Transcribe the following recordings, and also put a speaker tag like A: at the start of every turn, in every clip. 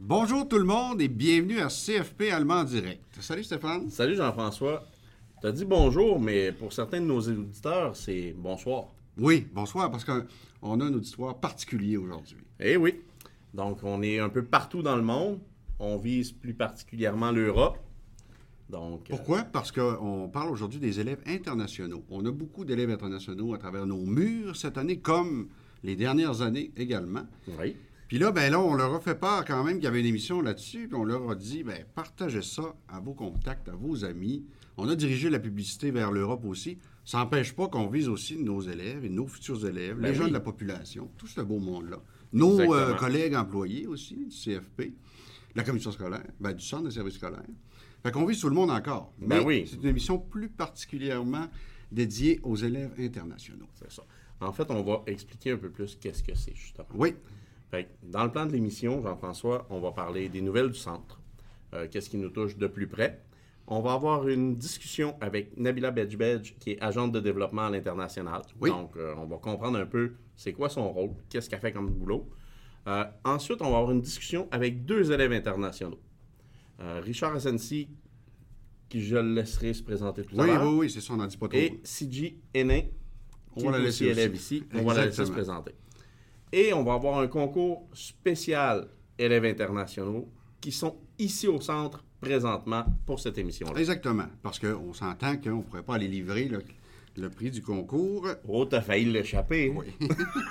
A: Bonjour tout le monde et bienvenue à CFP Allemand en direct. Salut Stéphane.
B: Salut Jean-François. Tu as dit bonjour, mais pour certains de nos auditeurs, c'est bonsoir.
A: Oui, bonsoir, parce qu'on a un auditoire particulier aujourd'hui.
B: Eh oui. Donc, on est un peu partout dans le monde. On vise plus particulièrement l'Europe. Donc,
A: Pourquoi? Parce qu'on parle aujourd'hui des élèves internationaux. On a beaucoup d'élèves internationaux à travers nos murs cette année, comme les dernières années également.
B: Oui.
A: Puis là, on leur a fait part quand même qu'il y avait une émission là-dessus, puis on leur a dit, partagez ça à vos contacts, à vos amis. On a dirigé la publicité vers l'Europe aussi. Ça n'empêche pas qu'on vise aussi nos élèves et nos futurs élèves, les gens de la population, tout ce beau monde-là. Nos collègues employés aussi, du CFP, de la commission scolaire, du centre de services scolaires. Fait qu'on vise tout le monde encore. Mais
B: oui.
A: C'est une émission plus particulièrement dédiée aux élèves internationaux.
B: C'est ça. En fait, on va expliquer un peu plus qu'est-ce que c'est, justement.
A: Oui.
B: Fait que dans le plan de l'émission, Jean-François, on va parler des nouvelles du centre. Qu'est-ce qui nous touche de plus près? On va avoir une discussion avec Nabila Bedj, qui est agente de développement à l'international.
A: Oui.
B: Donc, on va comprendre un peu c'est quoi son rôle, qu'est-ce qu'elle fait comme boulot. Ensuite, on va avoir une discussion avec deux élèves internationaux. Richard Asensi, qui je le laisserai se présenter tout à l'heure.
A: Oui, c'est ça, on n'en dit pas trop.
B: Et Siji Hénin, qui est aussi élève ici. On va la laisser se présenter. Et on va avoir un concours spécial élèves internationaux qui sont ici au centre présentement pour cette émission-là.
A: Exactement, parce qu'on s'entend qu'on ne pourrait pas aller livrer le prix du concours.
B: Oh, t'as failli l'échapper.
A: Oui.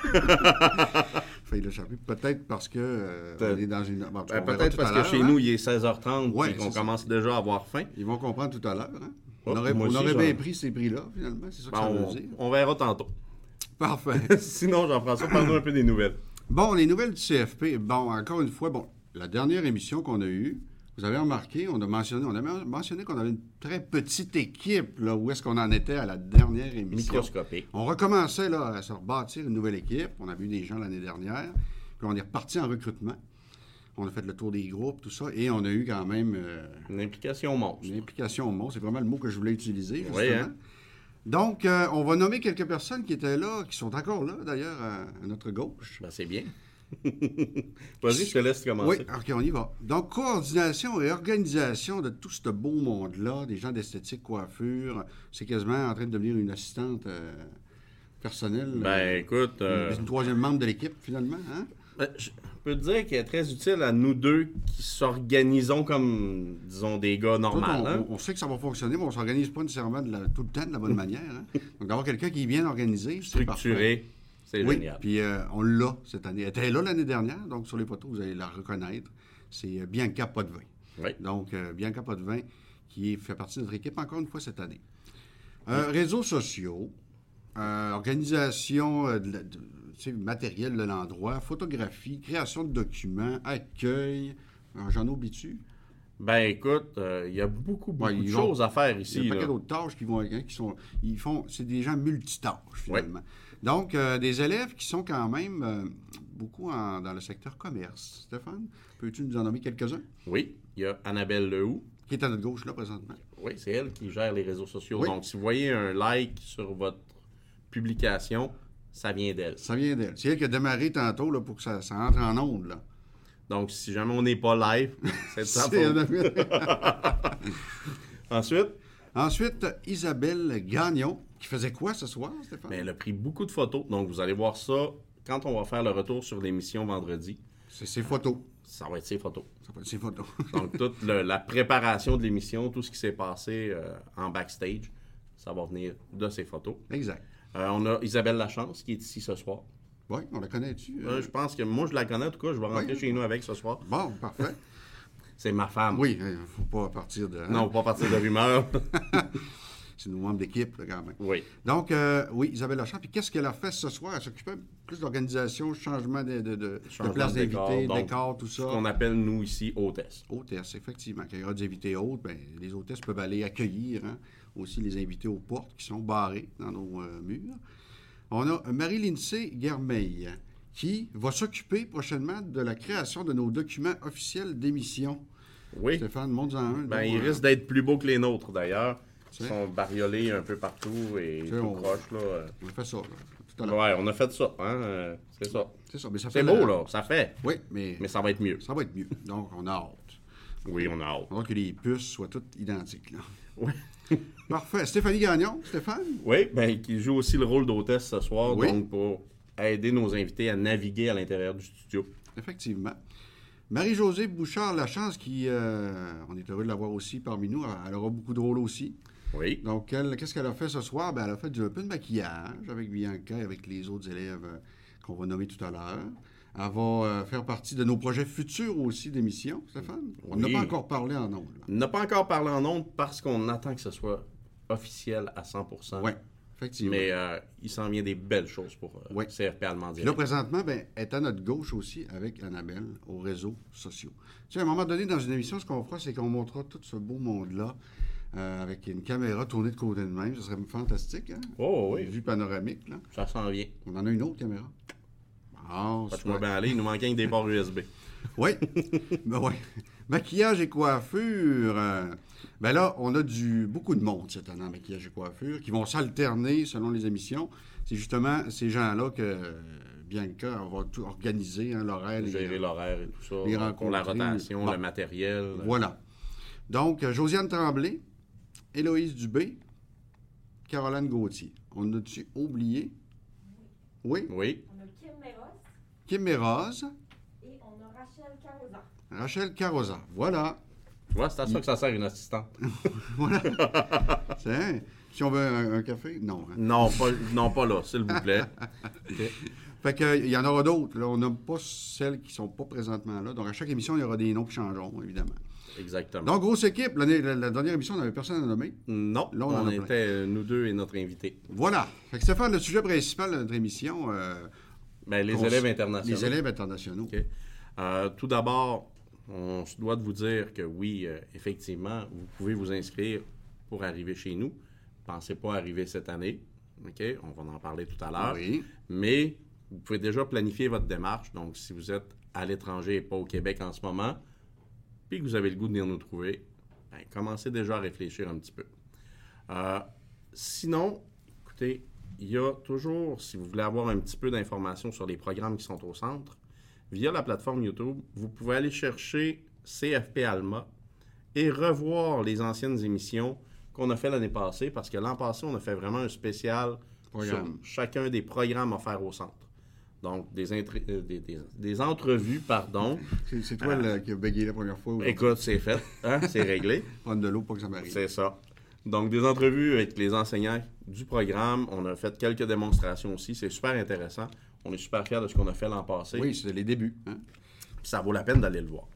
A: Failli l'échapper. Peut-être parce que on est dans une...
B: peut-être parce que chez nous, il est 16h30 et qu'on commence déjà à avoir faim.
A: Ils vont comprendre tout à l'heure. Hein?
B: Oh,
A: on aurait bien pris ces prix-là, finalement. C'est ça que ça veut dire.
B: On verra tantôt.
A: Parfait.
B: Sinon, Jean-François, parle-nous un peu des nouvelles.
A: Bon, les nouvelles du CFP. Bon, encore une fois, la dernière émission qu'on a eue, vous avez remarqué, on a mentionné qu'on avait une très petite équipe, là, où est-ce qu'on en était à la dernière émission.
B: Microscopique.
A: On recommençait là, à se rebâtir une nouvelle équipe. On a vu des gens l'année dernière. Puis on est reparti en recrutement. On a fait le tour des groupes, tout ça. Et on a eu quand même...
B: une implication monstre.
A: Une implication monstre. C'est vraiment le mot que je voulais utiliser, justement.
B: Oui, hein?
A: Donc, on va nommer quelques personnes qui étaient là, qui sont encore là, d'ailleurs, à notre gauche.
B: C'est bien. Vas-y, je te laisse commencer.
A: Oui, OK, on y va. Donc, coordination et organisation de tout ce beau monde-là, des gens d'esthétique, coiffure, c'est quasiment en train de devenir une assistante personnelle.
B: Écoute...
A: Une troisième membre de l'équipe, finalement, hein?
B: Je peux te dire qu'elle est très utile à nous deux qui s'organisons comme, disons, des gars normaux.
A: On sait que ça va fonctionner, mais on ne s'organise pas nécessairement tout le temps de la bonne manière. Hein? Donc, d'avoir quelqu'un qui est bien organisé, c'est
B: structuré, c'est génial.
A: Puis on l'a cette année. Elle était là l'année dernière, donc sur les photos, vous allez la reconnaître. C'est Bianca Potvin.
B: Oui.
A: Donc, Bianca Potvin, qui fait partie de notre équipe encore une fois cette année. Réseaux sociaux, organisation matériel de l'endroit, photographie, création de documents, accueil. J'en oublie-tu?
B: Écoute, il y a beaucoup de choses à faire ici.
A: Il y a un paquet d'autres tâches c'est des gens multitâches, finalement. Oui. Donc, des élèves qui sont quand même beaucoup dans le secteur commerce. Stéphane, peux-tu nous en nommer quelques-uns?
B: Oui, il y a Annabelle Lehoux.
A: Qui est à notre gauche, là, présentement.
B: Oui, c'est elle qui gère les réseaux sociaux.
A: Oui.
B: Donc, si vous voyez un like sur votre publication, ça vient d'elle.
A: Ça vient d'elle. C'est elle qui a démarré tantôt là, pour que ça entre en onde, là.
B: Donc, si jamais on n'est pas live, c'est de sa faute.
A: Ensuite, Isabelle Gagnon, qui faisait quoi ce soir, Stéphane?
B: Elle a pris beaucoup de photos. Donc, vous allez voir ça quand on va faire le retour sur l'émission vendredi.
A: C'est ses photos.
B: Ça va être ses photos.
A: Ça va être ses photos.
B: Donc, toute la préparation de l'émission, tout ce qui s'est passé en backstage, ça va venir de ses photos.
A: Exact.
B: On a Isabelle Lachance qui est ici ce soir.
A: Oui, on la connaît-tu?
B: Je pense que moi, je la connais. En tout cas, je vais rentrer chez nous avec ce soir.
A: Bon, parfait.
B: C'est ma femme.
A: Oui, il ne faut pas partir de...
B: Non, pas partir de rumeurs.
A: C'est nos membres d'équipe, là, quand même.
B: Oui.
A: Donc, oui, Isabelle Lachance. Puis qu'est-ce qu'elle a fait ce soir? Elle s'occupait plus d'organisation, changement de place d'invités, décor, tout ça.
B: Ce qu'on appelle, nous, ici, hôtesse.
A: Hôtesse, effectivement. Quand il y aura des invités hôtes, les hôtesses peuvent aller accueillir aussi les invités aux portes qui sont barrées dans nos murs. On a Marie-Lindsay Guermeil qui va s'occuper prochainement de la création de nos documents officiels d'émission.
B: Oui.
A: Stéphane, montre-en un.
B: Il risque d'être plus beau que les nôtres, d'ailleurs. Ils sont bariolés un peu partout et tout croche, là.
A: On a fait ça, là, tout à
B: l'heure. Ouais, on a fait ça, hein. C'est ça.
A: C'est ça, mais ça
B: fait... C'est beau, là, ça fait.
A: Oui, mais
B: ça va être mieux.
A: Ça va être mieux. Donc, on a hâte.
B: Oui, on a hâte.
A: On a hâte que les puces soient toutes identiques, là.
B: Oui.
A: Parfait. Stéphanie Gagnon, Stéphane?
B: Oui, bien, qui joue aussi le rôle d'hôtesse ce soir, donc pour aider nos invités à naviguer à l'intérieur du studio.
A: Effectivement. Marie-Josée Bouchard-Lachance, qui, on est heureux de l'avoir aussi parmi nous, elle aura beaucoup de rôles aussi.
B: Oui.
A: Donc, qu'est-ce qu'elle a fait ce soir? Bien, elle a fait un peu de maquillage avec Bianca et avec les autres élèves qu'on va nommer tout à l'heure. Elle va faire partie de nos projets futurs aussi d'émission, Stéphane. On n'a pas encore parlé en ondes.
B: On n'a pas encore parlé en ondes parce qu'on attend que ce soit officiel à 100%.
A: Oui, effectivement.
B: Mais il s'en vient des belles choses pour CFP Allemand Direct.
A: Là, présentement, elle est à notre gauche aussi avec Annabelle aux réseaux sociaux. Tu sais, à un moment donné, dans une émission, ce qu'on fera, c'est qu'on montrera tout ce beau monde-là avec une caméra tournée de côté de même. Ce serait fantastique, hein?
B: Oh oui.
A: Une vue panoramique, là.
B: Ça s'en vient.
A: On en a une autre caméra.
B: Pas bien aller, il nous manquait des ports USB.
A: Oui. Ben oui. Maquillage et coiffure. Ben là, on a beaucoup de monde cette année en maquillage et coiffure qui vont s'alterner selon les émissions. C'est justement ces gens-là que Bianca va tout organiser, hein, l'horaire.
B: Gérer l'horaire et tout ça.
A: Les rencontres.
B: La rotation, le matériel.
A: Voilà. Donc, Josiane Tremblay, Héloïse Dubé, Caroline Gauthier. On a-tu oublié? Oui?
B: Oui.
C: On a Kim Méros.
A: Kim Méros.
C: Et on a Rachel Carosa.
A: Rachel Carosa. Voilà.
B: Ouais, c'est à ça que ça sert une assistante.
A: Voilà. Si on veut un café, non. Hein?
B: Non, pas là, s'il vous plaît.
A: Okay. Fait qu'il y en aura d'autres. Là. On n'a pas celles qui ne sont pas présentement là. Donc, à chaque émission, il y aura des noms qui changeront, évidemment.
B: Exactement.
A: Donc, grosse équipe. La dernière émission, on n'avait personne à nommer.
B: Non, là, on était nous deux et notre invité.
A: Voilà. Fait que Stéphane, le sujet principal de notre émission...
B: les élèves internationaux.
A: Les élèves internationaux.
B: Okay. Tout d'abord, on se doit de vous dire que oui, effectivement, vous pouvez vous inscrire pour arriver chez nous. Pensez pas arriver cette année. OK? On va en parler tout à l'heure.
A: Oui.
B: Mais vous pouvez déjà planifier votre démarche. Donc, si vous êtes à l'étranger et pas au Québec en ce moment, puis que vous avez le goût de venir nous trouver, bien, commencez déjà à réfléchir un petit peu. Sinon, écoutez, il y a toujours, si vous voulez avoir un petit peu d'informations sur les programmes qui sont au centre, via la plateforme YouTube, vous pouvez aller chercher CFP Alma et revoir les anciennes émissions qu'on a fait l'année passée, parce que l'an passé, on a fait vraiment un spécial sur chacun des programmes offerts au centre. Donc, des entrevues, pardon.
A: C'est toi qui as bégayé la première fois.
B: Écoute, c'est fait. Hein? C'est réglé.
A: Prendre de l'eau pour que ça m'arrive.
B: C'est ça. Donc, des entrevues avec les enseignants du programme. On a fait quelques démonstrations aussi. C'est super intéressant. On est super fiers de ce qu'on a fait l'an passé.
A: Oui, c'est les débuts. Hein?
B: Puis ça vaut la peine d'aller le voir.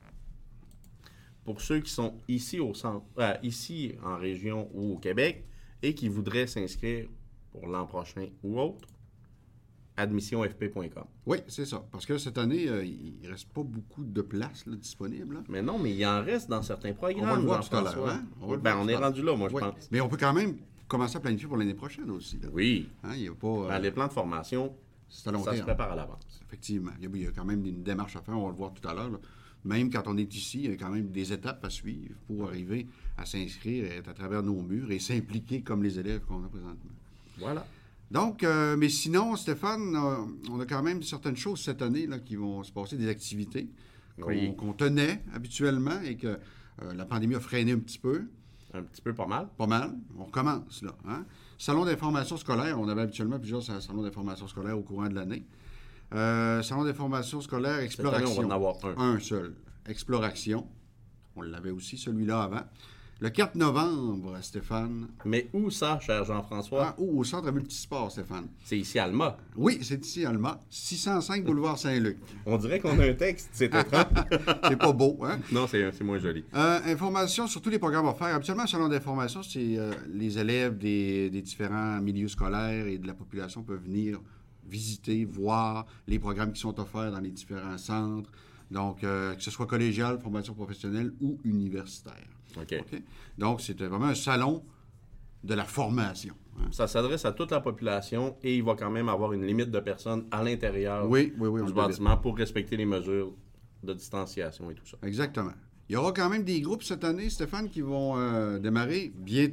B: Pour ceux qui sont ici au centre, ici en région ou au Québec et qui voudraient s'inscrire pour l'an prochain ou autre, admissionfp.com.
A: Oui, c'est ça. Parce que cette année, il ne reste pas beaucoup de places là, disponibles. Là.
B: Mais non, mais il en reste dans certains programmes.
A: On va le voir tout à l'heure. Hein?
B: On est rendu là, moi, je pense.
A: Mais on peut quand même commencer à planifier pour l'année prochaine aussi. Là.
B: Oui.
A: Hein, il y a pas,
B: les plans de formation, ça se prépare à l'avance.
A: Effectivement. Il y a quand même une démarche à faire. On va le voir tout à l'heure. Là. Même quand on est ici, il y a quand même des étapes à suivre pour arriver à s'inscrire, être à travers nos murs et s'impliquer comme les élèves qu'on a présentement.
B: Voilà.
A: Donc, mais sinon, Stéphane, on a quand même certaines choses cette année là, qui vont se passer, des activités qu'on tenait habituellement et que la pandémie a freiné un petit peu.
B: Un petit peu, pas mal.
A: Pas mal. On recommence, là. Hein? Salon d'information scolaire. On avait habituellement plusieurs salons d'information scolaire au courant de l'année. Salon d'information scolaire, Exploration.
B: Cette année, on va en avoir
A: un seul. Exploration. On l'avait aussi, celui-là, avant. Le 4 novembre, Stéphane.
B: Mais où ça, cher Jean-François?
A: Au centre multisport, Stéphane.
B: C'est ici à Alma.
A: Oui, c'est ici à Alma. 605 boulevard Saint-Luc.
B: On dirait qu'on a un texte, c'est étrange.
A: C'est pas beau, hein?
B: Non, c'est moins joli.
A: Information sur tous les programmes offerts. Habituellement, le salon d'information, c'est les élèves des différents milieux scolaires et de la population peuvent venir visiter, voir les programmes qui sont offerts dans les différents centres. Donc, que ce soit collégial, formation professionnelle ou universitaire.
B: OK.
A: Donc, c'était vraiment un salon de la formation. Hein.
B: Ça s'adresse à toute la population et il va quand même avoir une limite de personnes à l'intérieur du bâtiment pour respecter les mesures de distanciation et tout ça.
A: Exactement. Il y aura quand même des groupes cette année, Stéphane, qui vont démarrer bientôt.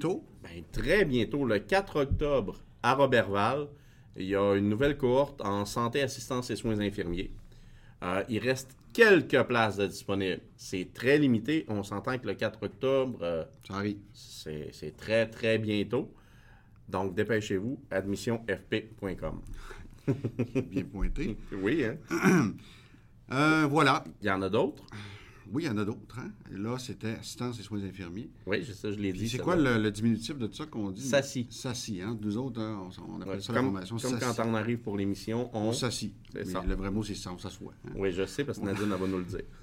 B: Bien, très bientôt, le 4 octobre, à Roberval, il y a une nouvelle cohorte en santé, assistance et soins infirmiers. Il reste quelques places de disponibles. C'est très limité. On s'entend que le 4 octobre,
A: Ça arrive.
B: c'est très, très bientôt. Donc, dépêchez-vous, admissionfp.com.
A: Bien pointé.
B: Oui, hein?
A: Voilà.
B: Il y en a d'autres?
A: Oui, il y en a d'autres. Hein? Et là, c'était assistance et soins infirmiers.
B: Oui, je l'ai dit.
A: C'est quoi le diminutif de ça qu'on dit?
B: SACI.
A: SACI, hein? Nous autres, hein, on appelle ça
B: comme,
A: la formation
B: comme
A: SACI.
B: quand on arrive pour l'émission, on
A: SACI. Mais
B: ça.
A: le vrai mot, c'est ça, on s'assoit. Hein?
B: Oui, je sais, parce que Nadine va nous le dire.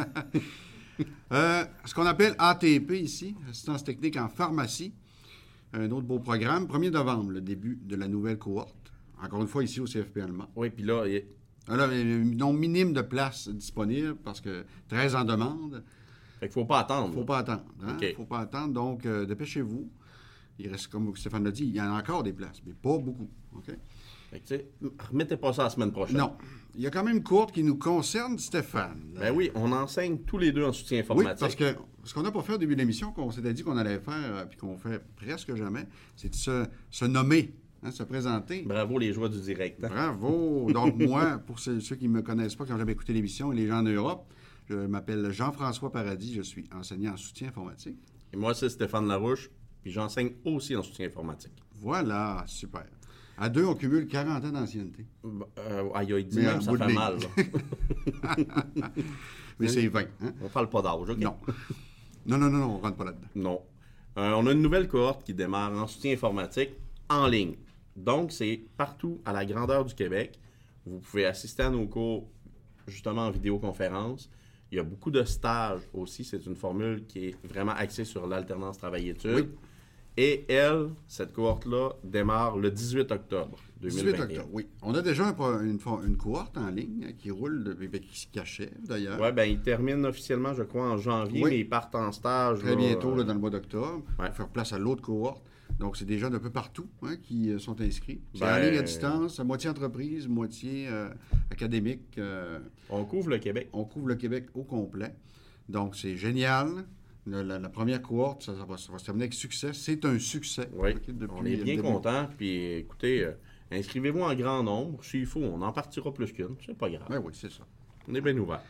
A: Ce qu'on appelle ATP ici, assistance technique en pharmacie. Un autre beau programme. 1er novembre, le début de la nouvelle cohorte. Encore une fois, ici au CFP allemand.
B: Oui, puis là,
A: Alors, un nombre minime de places disponibles parce que 13 en demande.
B: fait qu'il faut pas attendre.
A: Il ne faut pas attendre. Hein?
B: OK.
A: Faut pas attendre. Donc, dépêchez-vous. Il reste, comme Stéphane l'a dit, il y en a encore des places, mais pas beaucoup. OK?
B: Fait que, tu sais, remettez pas ça la semaine prochaine.
A: Non. Il y a quand même une cohorte qui nous concerne, Stéphane.
B: Ben oui, on enseigne tous les deux en soutien
A: Oui,
B: informatique.
A: parce que ce qu'on n'a pas fait au début de l'émission, qu'on s'était dit qu'on allait faire, puis qu'on fait presque jamais, c'est de se nommer, hein, se présenter.
B: Bravo les joies du direct. Hein?
A: Bravo! Donc, moi, pour ceux qui ne me connaissent pas, qui n'ont jamais écouté l'émission, et les gens en Europe, je m'appelle Jean-François Paradis, je suis enseignant en soutien informatique.
B: Et moi, c'est Stéphane Larouche, puis j'enseigne aussi en soutien informatique.
A: Voilà, super. À deux, on cumule 40 ans d'ancienneté.
B: Aïe, aïe, dit
A: Mais
B: même,
A: en
B: ça
A: bout de
B: fait
A: ligne.
B: mal. Là.
A: Mais c'est 20. Hein?
B: On parle pas d'âge, OK?
A: Non. Non, on ne rentre pas là-dedans.
B: Non. On a une nouvelle cohorte qui démarre en soutien informatique en ligne. Donc, c'est partout à la grandeur du Québec. Vous pouvez assister à nos cours justement en vidéoconférence. Il y a beaucoup de stages aussi. C'est une formule qui est vraiment axée sur l'alternance travail-études.
A: Oui.
B: Et cette cohorte-là, démarre le 18 octobre 2021.
A: 18 octobre, oui. On a déjà une cohorte en ligne hein, qui roule, qui se cachait d'ailleurs.
B: Oui, bien, ils terminent officiellement, je crois, en janvier,
A: Oui.
B: mais ils partent en stage.
A: Très
B: là,
A: bientôt, là, dans le mois d'octobre,
B: ouais.
A: pour faire place à l'autre cohorte. Donc, c'est des gens d'un peu partout hein, qui sont inscrits. C'est
B: Ben,
A: en ligne à distance, à moitié entreprise, moitié académique.
B: On couvre le Québec.
A: On couvre le Québec au complet. Donc, c'est génial. La première cohorte, ça va se terminer avec succès. C'est un succès.
B: Oui,
A: Okay, depuis
B: on est bien
A: le début.
B: contents. Puis, écoutez, inscrivez-vous en grand nombre. S'il faut, on en partira plus qu'une. C'est pas grave.
A: Ben oui, c'est ça.
B: On est bien ouvert.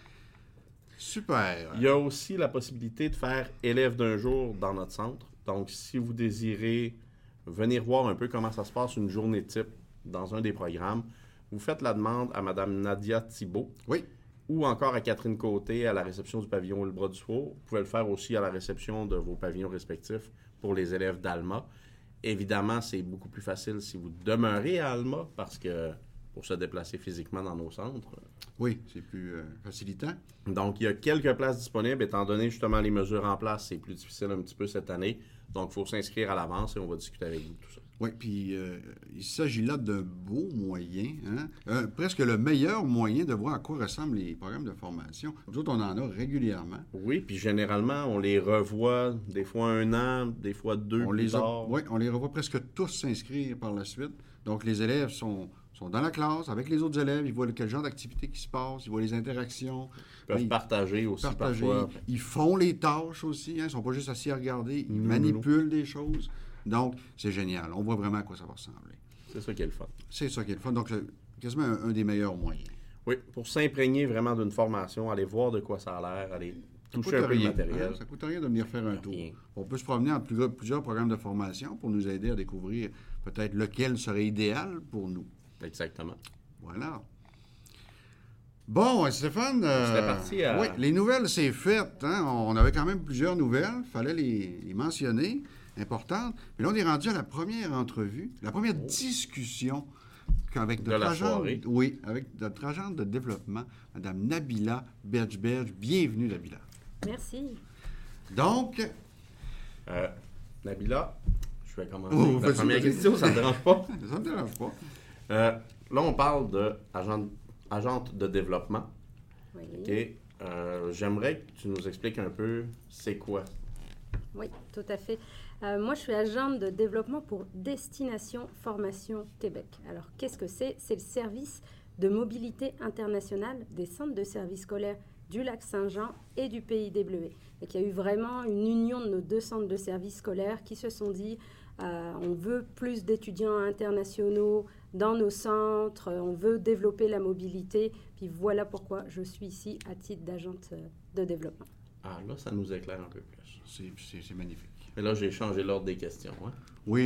A: Super.
B: Il y a aussi la possibilité de faire élève d'un jour dans notre centre. Donc, si vous désirez venir voir un peu comment ça se passe une journée type dans un des programmes, vous faites la demande à Mme Nadia Thibault.
A: Oui.
B: Ou encore à Catherine Côté à la réception du pavillon Le Bras du Four. Vous pouvez le faire aussi à la réception de vos pavillons respectifs pour les élèves d'Alma. Évidemment, c'est beaucoup plus facile si vous demeurez à Alma parce que pour se déplacer physiquement dans nos centres.
A: Oui, c'est plus facilitant.
B: Donc, il y a quelques places disponibles. Étant donné justement les mesures en place, c'est plus difficile un petit peu cette année. Donc, il faut s'inscrire à l'avance et on va discuter avec vous de tout ça.
A: Oui, puis il s'agit là d'un beau moyen, hein? Presque le meilleur moyen de voir à quoi ressemblent les programmes de formation. Nous autres, on en a régulièrement.
B: Oui, puis généralement, on les revoit des fois 1 an, des fois 2
A: On les revoit presque tous s'inscrire par la suite. Donc, les élèves sont dans la classe avec les autres élèves. Ils voient quel genre d'activité qui se passe, ils voient les interactions.
B: Ils peuvent partager aussi parfois.
A: Ils font les tâches aussi. Hein? Ils ne sont pas juste assis à regarder. Ils manipulent des choses. Donc, c'est génial. On voit vraiment à quoi ça va ressembler.
B: C'est ça qui est le fun.
A: C'est ça qui est le fun. Donc, c'est quasiment un des meilleurs moyens.
B: Oui, pour s'imprégner vraiment d'une formation, aller voir de quoi ça a l'air, aller toucher un peu le matériel.
A: Hein? Ça ne coûte rien de venir faire un tour.
B: Rien.
A: On peut se promener entre plusieurs programmes de formation pour nous aider à découvrir peut-être lequel serait idéal pour nous.
B: Exactement.
A: Voilà. Bon, Stéphane,
B: C'était parti à...
A: oui, les nouvelles, c'est fait. Hein? On avait quand même plusieurs nouvelles. Il fallait les mentionner, importantes. Mais là, on est rendu à la première entrevue, la première discussion avec notre agente, avec notre agente de développement, Mme Nabila Berge-Berge. Bienvenue, Nabila.
D: Merci.
A: Donc...
B: Nabila, je vais commencer avec la première question, ça ne te dérange pas?
A: Ça ne me dérange pas.
B: Là, on parle d'agente de développement.
D: Oui.
B: OK. J'aimerais que tu nous expliques un peu c'est quoi.
D: Oui, tout à fait. Moi, je suis agente de développement pour Destination Formation Québec. Alors, qu'est-ce que c'est? C'est le service de mobilité internationale des centres de services scolaires du Lac-Saint-Jean et du Pays des Bleuets. Et qu'il y a eu vraiment une union de nos 2 centres de services scolaires qui se sont dit, On veut plus d'étudiants internationaux dans nos centres, on veut développer la mobilité. Puis voilà pourquoi je suis ici à titre d'agente de développement.
B: Ah, là, ça nous éclaire un peu plus.
A: C'est magnifique.
B: Mais là, j'ai changé l'ordre des questions. Hein?
D: Oui.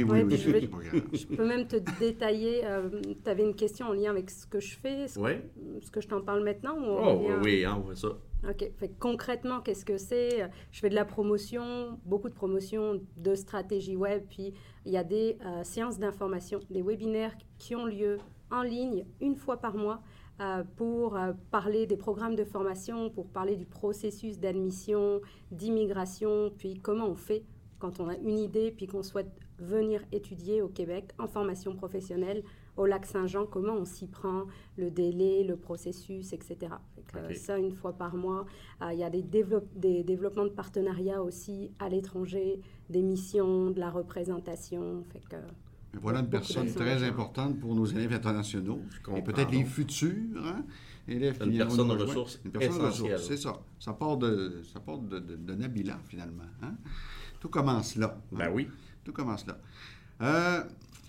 D: Je peux même te détailler. Tu avais une question en lien avec ce que je fais. Est-ce que je t'en parle maintenant?
B: Oui, on voit ça.
D: OK. Fait que concrètement, qu'est-ce que c'est? Je fais de la promotion, beaucoup de promotion de stratégie web. Puis, il y a des séances d'information, des webinaires qui ont lieu en ligne une fois par mois pour parler des programmes de formation, pour parler du processus d'admission, d'immigration, puis comment on fait quand on a une idée puis qu'on souhaite venir étudier au Québec en formation professionnelle au Lac-Saint-Jean, comment on s'y prend, le délai, le processus, etc. Ça, une fois par mois. Il y a des développements de partenariats aussi à l'étranger, des missions, de la représentation.
A: Voilà une personne très importante pour nos élèves internationaux. Et peut-être les futurs élèves qui viennent nous rejoindre. Une personne de ressources, c'est ça. Ça part de Nabila, finalement. Hein? Tout commence là.
B: Ben oui.
A: Tout commence là.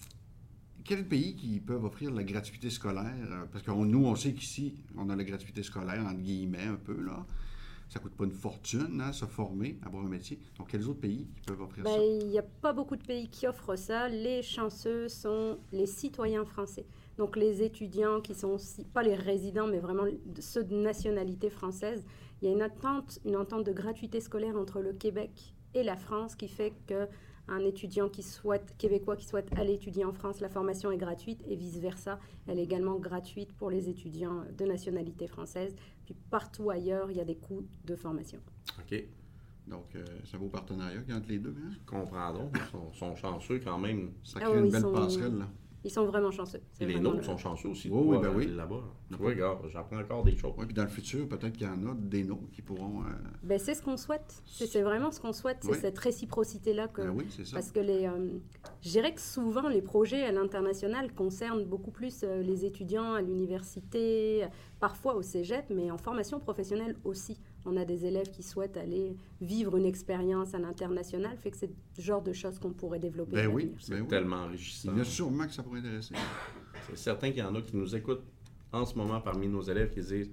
A: Quel pays qui peuvent offrir la gratuité scolaire? Parce que nous, on sait qu'ici, on a la gratuité scolaire, entre guillemets, un peu, là. Ça ne coûte pas une fortune, se former, avoir un métier. Donc, quels autres pays qui peuvent offrir ça?
D: Il n'y a pas beaucoup de pays qui offrent ça. Les chanceux sont les citoyens français. Donc, les étudiants qui sont aussi, pas les résidents, mais vraiment ceux de nationalité française. Il y a une entente de gratuité scolaire entre le Québec et la France qui fait qu'un étudiant québécois qui souhaite aller étudier en France, la formation est gratuite et vice-versa. Elle est également gratuite pour les étudiants de nationalité française. Puis partout ailleurs, il y a des coûts de formation.
B: OK.
A: Donc, c'est un beau partenariat entre les deux. Hein?
B: Je comprends donc. Ils sont chanceux quand même.
A: Ça crée une belle passerelle, là.
D: Ils sont vraiment chanceux.
B: Et les nôtres sont chanceux aussi.
A: Oui,
B: là-bas. Oui, regarde, j'apprends encore des choses.
A: Oui, puis dans le futur, peut-être qu'il y en a des nôtres qui pourront...
D: c'est ce qu'on souhaite. C'est vraiment ce qu'on souhaite. C'est cette réciprocité-là.
A: Oui, c'est ça.
D: Parce que je dirais que souvent, les projets à l'international concernent beaucoup plus les étudiants à l'université, parfois au cégep, mais en formation professionnelle aussi. On a des élèves qui souhaitent aller vivre une expérience à l'international, fait que c'est le genre de choses qu'on pourrait développer.
B: C'est tellement enrichissant.
A: Il y a sûrement que ça pourrait intéresser.
B: C'est certain qu'il y en a qui nous écoutent en ce moment parmi nos élèves qui disent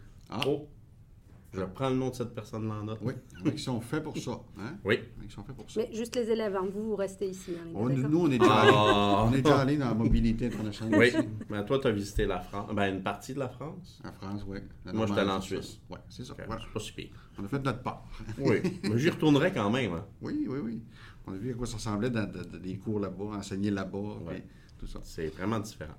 B: je prends le nom de cette personne-là en note.
A: Oui, ils sont faits pour ça. Hein?
B: Oui.
A: Ils sont faits pour ça.
D: Mais juste les élèves, vous restez ici.
A: Nous, on est déjà allés dans la mobilité internationale.
B: Oui, mais toi, tu as visité la France. Une partie de la France.
A: La France, oui.
B: Moi, j'étais allé en Suisse.
A: Oui, c'est ça.
B: Voilà. C'est pas si pire.
A: On a fait notre part.
B: Oui, mais j'y retournerai quand même. Hein.
A: Oui. On a vu à quoi ça ressemblait dans des cours là-bas, enseigner là-bas, tout ça.
B: C'est vraiment différent.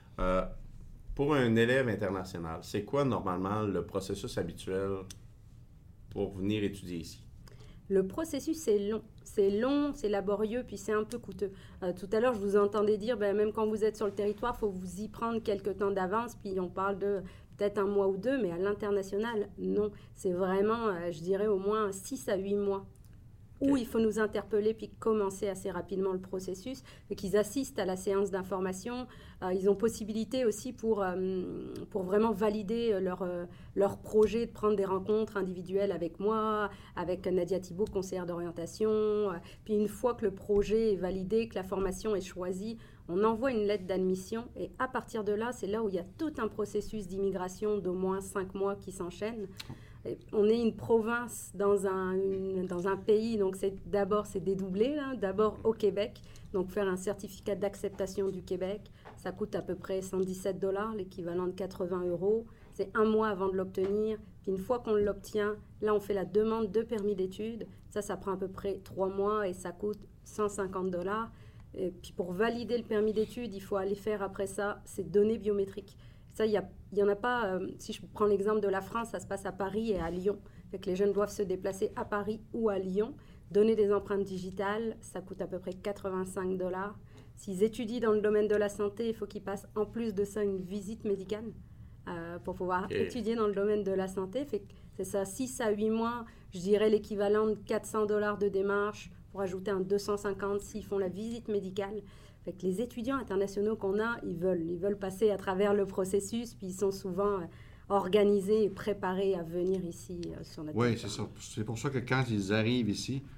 B: Pour un élève international, c'est quoi normalement le processus habituel pour venir étudier ici?
D: Le processus, c'est long. C'est long, c'est laborieux, puis c'est un peu coûteux. Tout à l'heure, je vous entendais dire, même quand vous êtes sur le territoire, il faut vous y prendre quelques temps d'avance, puis on parle de peut-être 1 mois ou 2, mais à l'international, non. C'est vraiment, je dirais, au moins 6 à 8 mois. Où il faut nous interpeller puis commencer assez rapidement le processus, et qu'ils assistent à la séance d'information. Ils ont possibilité aussi pour vraiment valider leur projet, de prendre des rencontres individuelles avec moi, avec Nadia Thibault, conseillère d'orientation. Puis une fois que le projet est validé, que la formation est choisie, on envoie une lettre d'admission et à partir de là, c'est là où il y a tout un processus d'immigration d'au moins 5 mois qui s'enchaîne. On est une province dans un pays, donc c'est dédoublé, d'abord au Québec, donc faire un certificat d'acceptation du Québec, ça coûte à peu près 117 $, l'équivalent de 80 €, c'est 1 mois avant de l'obtenir, puis une fois qu'on l'obtient, là on fait la demande de permis d'études, ça prend à peu près 3 mois et ça coûte 150 $, et puis pour valider le permis d'études, il faut aller faire après ça ces données biométriques. Ça, il y en a pas, si je prends l'exemple de la France, ça se passe à Paris et à Lyon. Fait que les jeunes doivent se déplacer à Paris ou à Lyon, donner des empreintes digitales, ça coûte à peu près 85 $. S'ils étudient dans le domaine de la santé, il faut qu'ils passent en plus de ça une visite médicale pour pouvoir étudier dans le domaine de la santé. Fait que c'est ça, 6 à 8 mois, je dirais l'équivalent de 400 $ de démarche, pour ajouter un 250 s'ils font la visite médicale. Fait que les étudiants internationaux qu'on a, ils veulent passer à travers le processus, puis ils sont souvent organisés et préparés à venir ici sur notre territoire.
A: Oui, c'est ça. C'est pour ça que quand ils arrivent ici,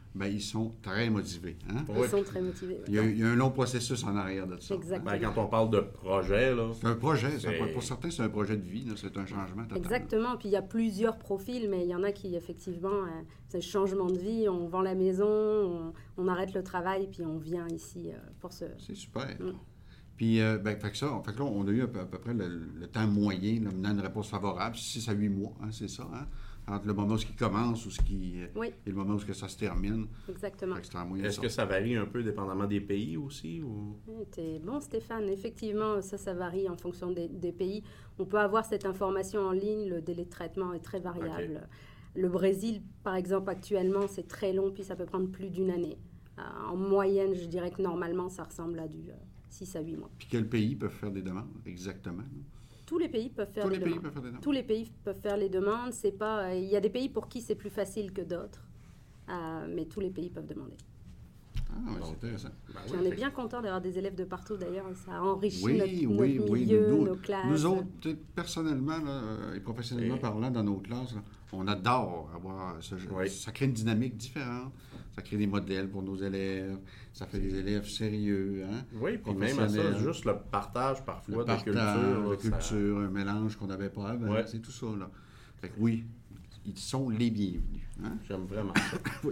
A: bien, ils sont très motivés. Hein?
D: Ils sont très motivés.
A: Il y a un long processus en arrière de ça.
D: Exactement.
B: Ben, quand on parle de projet, là...
A: C'est un projet. Pour certains, c'est un projet de vie. Là, c'est un changement total.
D: Exactement. Puis il y a plusieurs profils, mais il y en a qui, effectivement, c'est un changement de vie. On vend la maison, on arrête le travail, puis on vient ici pour ce...
A: C'est super. Puis, fait que là, on a eu à peu près le temps moyen, là, menant une réponse favorable, 6 à 8 mois, hein, c'est ça, hein? Entre le moment où il commence et le moment où ça se termine.
D: Exactement.
B: Est-ce que ça varie un peu dépendamment des pays aussi? Ou...
D: T'es bon, Stéphane. Effectivement, ça varie en fonction des pays. On peut avoir cette information en ligne, le délai de traitement est très variable. Okay. Le Brésil, par exemple, actuellement, c'est très long, puis ça peut prendre plus d'une année. En moyenne, je dirais que normalement, ça ressemble à du 6 à 8 mois.
A: Puis quels pays peuvent faire des demandes, exactement?
D: Tous les pays peuvent faire des demandes. Tous les pays peuvent faire les demandes. C'est pas, il y a des pays pour qui c'est plus facile que d'autres, mais tous les pays peuvent demander.
A: Ah, ouais, c'est intéressant.
D: Puis on est bien content d'avoir des élèves de partout, d'ailleurs. Ça enrichit notre milieu, nos classes.
A: Nous autres, personnellement là, et professionnellement parlant, dans nos classes, là, on adore avoir ce jeu. Ça crée une dynamique différente. Ça crée des modèles pour nos élèves. Ça fait des élèves sérieux. Hein,
B: oui, puis même à ça, juste le partage parfois
A: de culture. Un mélange qu'on n'avait pas avant. C'est tout ça. Là. Fait que oui, ils sont les bienvenus. Hein?
B: J'aime vraiment ça.
A: Oui.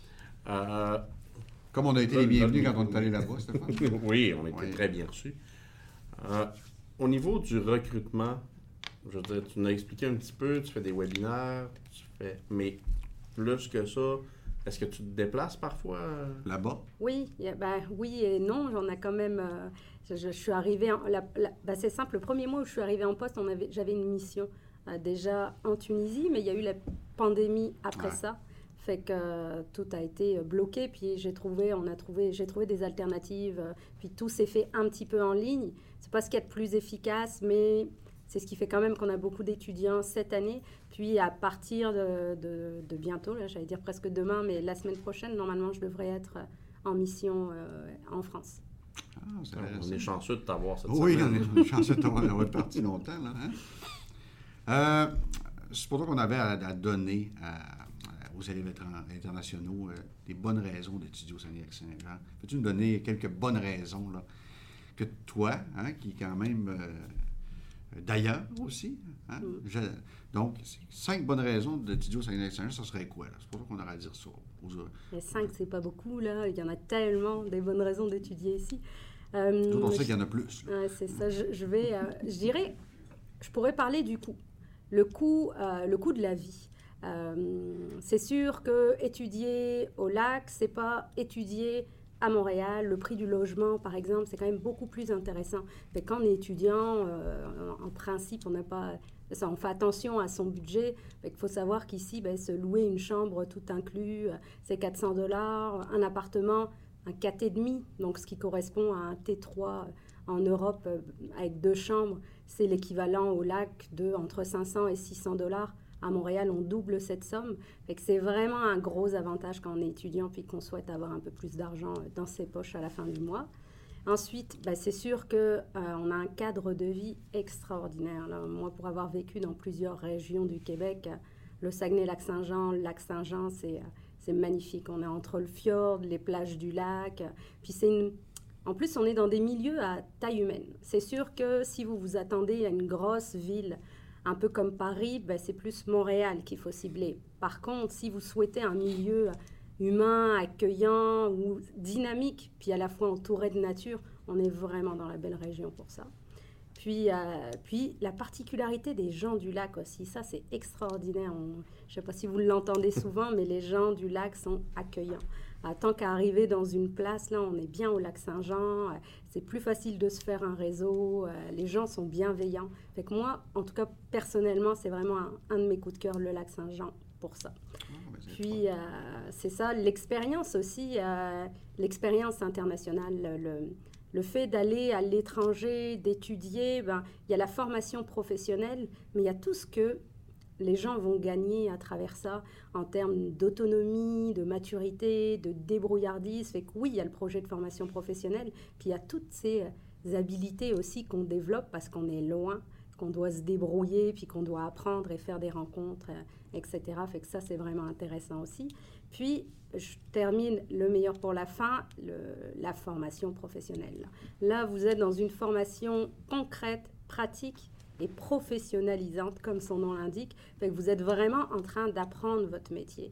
A: Comme on a été les bienvenus quand on est allé là-bas, Stéphane.
B: Oui, on était très bien reçus. Au niveau du recrutement, je veux dire, tu nous as expliqué un petit peu, tu fais des webinaires, mais plus que ça, est-ce que tu te déplaces parfois?
A: Là-bas?
D: Oui, oui et non. J'en ai quand même... je suis arrivée... c'est simple, le premier mois où je suis arrivée en poste, j'avais une mission déjà en Tunisie, mais il y a eu la pandémie après ça. Fait que tout a été bloqué, puis j'ai trouvé des alternatives, puis tout s'est fait un petit peu en ligne. C'est pas ce qu'il y a de plus efficace, mais c'est ce qui fait quand même qu'on a beaucoup d'étudiants cette année. Puis à partir de bientôt, là, j'allais dire presque demain, mais la semaine prochaine, normalement, je devrais être en mission en France.
B: On est chanceux de t'avoir cette
A: semaine. Oui, on est chanceux de t'avoir parti longtemps. Là, hein? C'est pour ça qu'on avait à donner aux élèves internationaux des bonnes raisons d'étudier au Saguenay-Lac-Saint-Jean. Peux-tu nous donner quelques bonnes raisons là, que toi, hein, qui est quand même d'ailleurs aussi, hein, donc 5 bonnes raisons d'étudier au Saguenay-Lac-Saint-Jean, ça serait quoi? Là? C'est pour ça qu'on aurait à dire ça.
D: Mais 5, c'est pas beaucoup, là. Il y en a tellement des bonnes raisons d'étudier ici.
A: On sait qu'il y en a plus.
D: C'est ça. Je dirais, je pourrais parler du coût. Le coût de la vie. C'est sûr que étudier au lac, c'est pas étudier à Montréal. Le prix du logement, par exemple, c'est quand même beaucoup plus intéressant. Mais quand on est étudiant, en principe, on fait attention à son budget. Il faut savoir qu'ici, se louer une chambre tout inclus, c'est 400 $. Un appartement, un 4,5, donc ce qui correspond à un T3 en Europe avec 2 chambres, c'est l'équivalent au lac de entre 500 et 600 $. À Montréal, on double cette somme. Fait que c'est vraiment un gros avantage quand on est étudiant puis qu'on souhaite avoir un peu plus d'argent dans ses poches à la fin du mois. Ensuite, c'est sûr qu'on a un cadre de vie extraordinaire. Là, moi, pour avoir vécu dans plusieurs régions du Québec, le Saguenay-Lac-Saint-Jean, le Lac-Saint-Jean, c'est magnifique. On est entre le fjord, les plages du lac. Puis en plus, on est dans des milieux à taille humaine. C'est sûr que si vous vous attendez à une grosse ville, un peu comme Paris, c'est plus Montréal qu'il faut cibler. Par contre, si vous souhaitez un milieu humain, accueillant ou dynamique, puis à la fois entouré de nature, on est vraiment dans la belle région pour ça. Puis la particularité des gens du lac aussi, ça c'est extraordinaire. Je ne sais pas si vous l'entendez souvent, mais les gens du lac sont accueillants. Tant qu'à arriver dans une place, là, on est bien au Lac-Saint-Jean. C'est plus facile de se faire un réseau. Les gens sont bienveillants. Fait que moi, en tout cas, personnellement, c'est vraiment un de mes coups de cœur, le Lac-Saint-Jean, pour ça. Puis, c'est ça, l'expérience aussi, l'expérience internationale, le fait d'aller à l'étranger, d'étudier, il y a la formation professionnelle, mais il y a tout ce que les gens vont gagner à travers ça en termes d'autonomie, de maturité, de débrouillardise. Fait que oui, il y a le projet de formation professionnelle, puis il y a toutes ces habilités aussi qu'on développe parce qu'on est loin, qu'on doit se débrouiller, puis qu'on doit apprendre et faire des rencontres, etc. Fait que ça, c'est vraiment intéressant aussi. Puis, je termine le meilleur pour la fin, la formation professionnelle. Là, vous êtes dans une formation concrète, pratique et professionnalisante, comme son nom l'indique. Fait que vous êtes vraiment en train d'apprendre votre métier.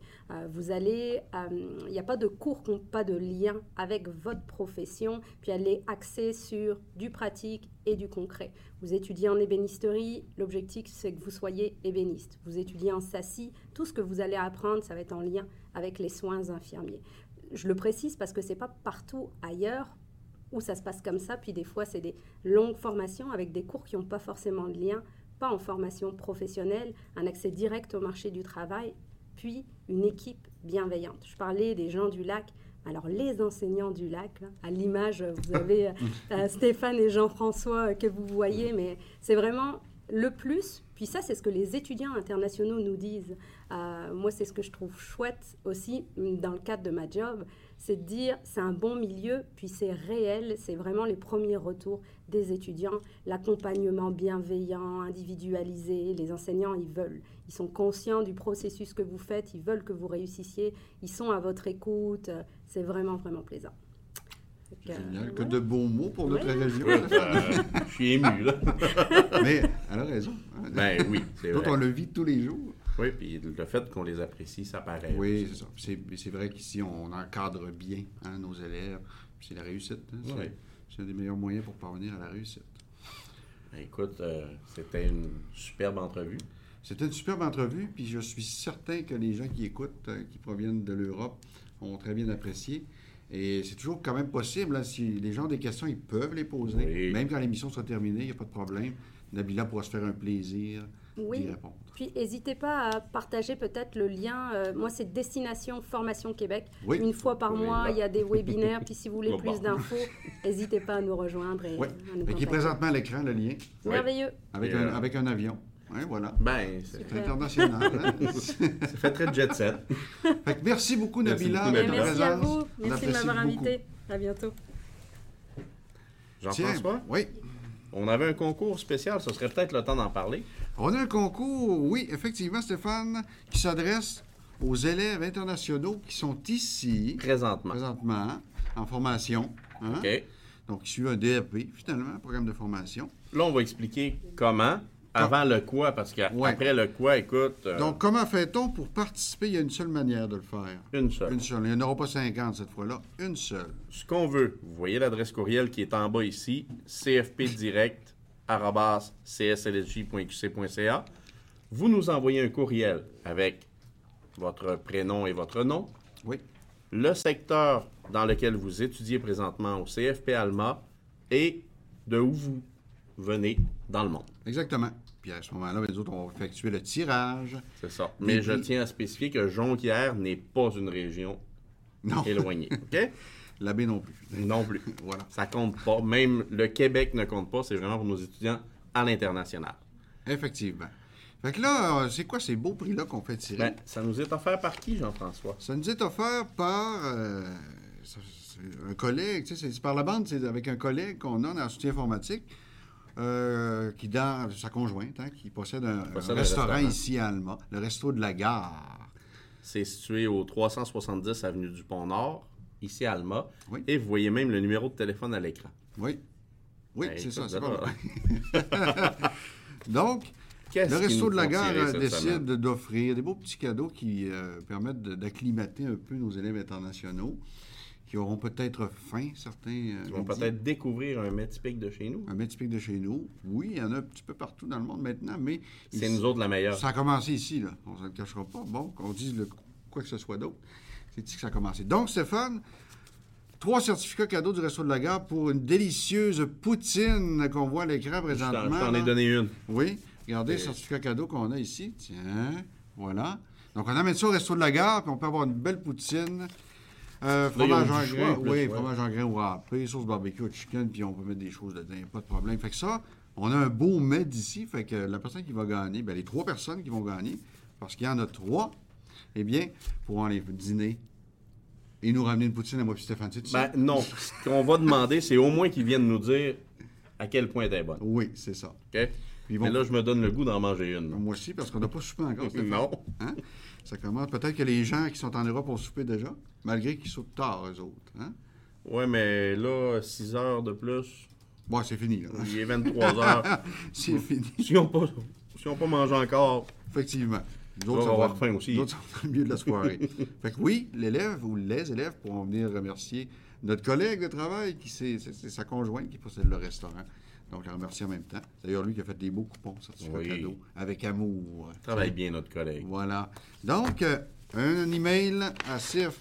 D: Il n'y a pas de cours qui n'ont pas de lien avec votre profession, puis elle est axée sur du pratique et du concret. Vous étudiez en ébénisterie, l'objectif c'est que vous soyez ébéniste. Vous étudiez en SACI, tout ce que vous allez apprendre, ça va être en lien avec les soins infirmiers. Je le précise parce que ce n'est pas partout ailleurs où ça se passe comme ça, puis des fois, c'est des longues formations avec des cours qui n'ont pas forcément de lien, pas en formation professionnelle, un accès direct au marché du travail, puis une équipe bienveillante. Je parlais des gens du lac. Alors, les enseignants du lac, là, à l'image, vous avez Stéphane et Jean-François que vous voyez, mais c'est vraiment le plus. Puis ça, c'est ce que les étudiants internationaux nous disent. Moi, c'est ce que je trouve chouette aussi dans le cadre de ma job, c'est de dire c'est un bon milieu, puis c'est réel, c'est vraiment les premiers retours des étudiants, l'accompagnement bienveillant, individualisé, les enseignants, ils sont conscients du processus que vous faites, ils veulent que vous réussissiez, ils sont à votre écoute, c'est vraiment, vraiment plaisant.
A: Génial, que de beaux mots pour notre région.
B: Je suis ému, là.
A: Mais elle a raison.
B: Ben oui, c'est vrai.
A: On le vit tous les jours.
B: Oui, puis le fait qu'on les apprécie, ça paraît.
A: Oui, c'est ça. C'est vrai qu'ici, on encadre bien nos élèves. C'est la réussite. C'est un des meilleurs moyens pour parvenir à la réussite.
B: Écoute, c'était une superbe entrevue.
A: C'était une superbe entrevue, puis je suis certain que les gens qui écoutent, qui proviennent de l'Europe, ont très bien apprécié. Et c'est toujours quand même possible, là, si les gens ont des questions, ils peuvent les poser. Oui. Même quand l'émission sera terminée, il n'y a pas de problème. Nabila pourra se faire un plaisir d'y répondre.
D: Puis, n'hésitez pas à partager peut-être le lien. Moi, c'est Destination Formation Québec. Oui. Une fois par mois, il y a des webinaires. Puis, si vous voulez plus d'infos, n'hésitez pas à nous rejoindre. Et à nous
A: qui est présentement à l'écran, le lien.
D: Merveilleux.
A: Avec un avion. Oui, voilà.
B: Ben,
A: c'est international. Hein?
B: Ça fait très jet set.
A: Fait que merci beaucoup, Nabila.
D: Merci à vous. Merci de m'avoir invité. À bientôt.
B: Jean-François?
A: Oui.
B: On avait un concours spécial. Ce serait peut-être le temps d'en parler.
A: On a un concours, oui, effectivement, Stéphane, qui s'adresse aux élèves internationaux qui sont ici. Présentement, en formation. Hein?
B: OK.
A: Donc, ils suivent un DRP, finalement, un programme de formation.
B: Là, on va expliquer comment. Avant le quoi, parce qu'après le quoi, écoute...
A: Donc, comment fait-on pour participer? Il y a une seule manière de le faire.
B: Une seule.
A: Il n'y en aura pas 50 cette fois-là. Une seule.
B: Ce qu'on veut. Vous voyez l'adresse courriel qui est en bas ici, cfpdirect@cslsj.qc.ca. Vous nous envoyez un courriel avec votre prénom et votre nom.
A: Oui.
B: Le secteur dans lequel vous étudiez présentement au CFP Alma et de où vous venez dans le monde.
A: Exactement. Puis à ce moment-là, les autres, on va effectuer le tirage.
B: C'est ça. Mais je tiens à spécifier que Jonquière n'est pas une région éloignée. OK?
A: La baie non plus.
B: Non plus.
A: Voilà.
B: Ça compte pas. Même le Québec ne compte pas. C'est vraiment pour nos étudiants à l'international.
A: Effectivement. Fait que là, c'est quoi ces beaux prix-là qu'on fait tirer?
B: Ben, ça nous est offert par qui, Jean-François?
A: Ça nous est offert par un collègue. Tu sais, c'est par la bande, c'est avec un collègue qu'on a dans le soutien informatique. Sa conjointe, qui possède un restaurant ici à Alma, le Resto de la Gare.
B: C'est situé au 370 avenue du Pont-Nord, ici à Alma.
A: Oui.
B: Et vous voyez même le numéro de téléphone à l'écran.
A: Oui. Oui, c'est ça. C'est pas Donc, le Resto de la Gare décide d'offrir des beaux petits cadeaux qui permettent d'acclimater un peu nos élèves internationaux, qui auront peut-être faim, certains.
B: Qui vont peut-être découvrir un mets typique de chez nous.
A: Un mets typique de chez nous. Oui, il y en a un petit peu partout dans le monde maintenant, mais...
B: C'est nous autres la meilleure.
A: Ça a commencé ici, là. On ne se le cachera pas. Bon, qu'on dise quoi que ce soit d'autre. C'est ici que ça a commencé. Donc, Stéphane, 3 certificats cadeaux du Resto de la Gare pour une délicieuse poutine qu'on voit à l'écran présentement.
B: Je t'en ai donné une.
A: Oui. Regardez le certificat cadeau qu'on a ici. Tiens, voilà. Donc, on amène ça au Resto de la Gare, puis on peut avoir une belle poutine. Fromage en grain, fromage en grain ou râpé, sauce barbecue au chicken, puis on peut mettre des choses dedans, pas de problème. Fait que ça, on a un beau mets d'ici, fait que la personne qui va gagner, les 3 personnes qui vont gagner, parce qu'il y en a 3, eh bien, pourront aller dîner et nous ramener une poutine à moi et Stéphane.
B: Non, ce qu'on va demander, c'est au moins qu'ils viennent nous dire à quel point elle est bonne.
A: Oui, c'est ça.
B: OK? Mais là, je me donne le goût d'en manger une.
A: Moi aussi, parce qu'on n'a pas soupé encore.
B: Non.
A: Hein? Ça commence. Peut-être que les gens qui sont en Europe ont soupé déjà, malgré qu'ils soupent tard, eux autres. Hein?
B: Oui, mais là, 6 heures de plus.
A: Bon, c'est fini. Là.
B: Il est 23 heures.
A: C'est fini.
B: Si on n'a pas mangé encore,
A: Effectivement. Nous
B: on
A: autres,
B: va avoir faim aussi.
A: Nous autres, sont dans le milieu de la soirée. Fait que oui, l'élève ou les élèves pourront venir remercier notre collègue de travail, c'est sa conjointe qui possède le restaurant. Donc, la remercier en même temps. C'est d'ailleurs lui qui a fait des beaux coupons, certificats cadeaux, avec amour.
B: Travaille bien, notre collègue.
A: Voilà. Donc, un email à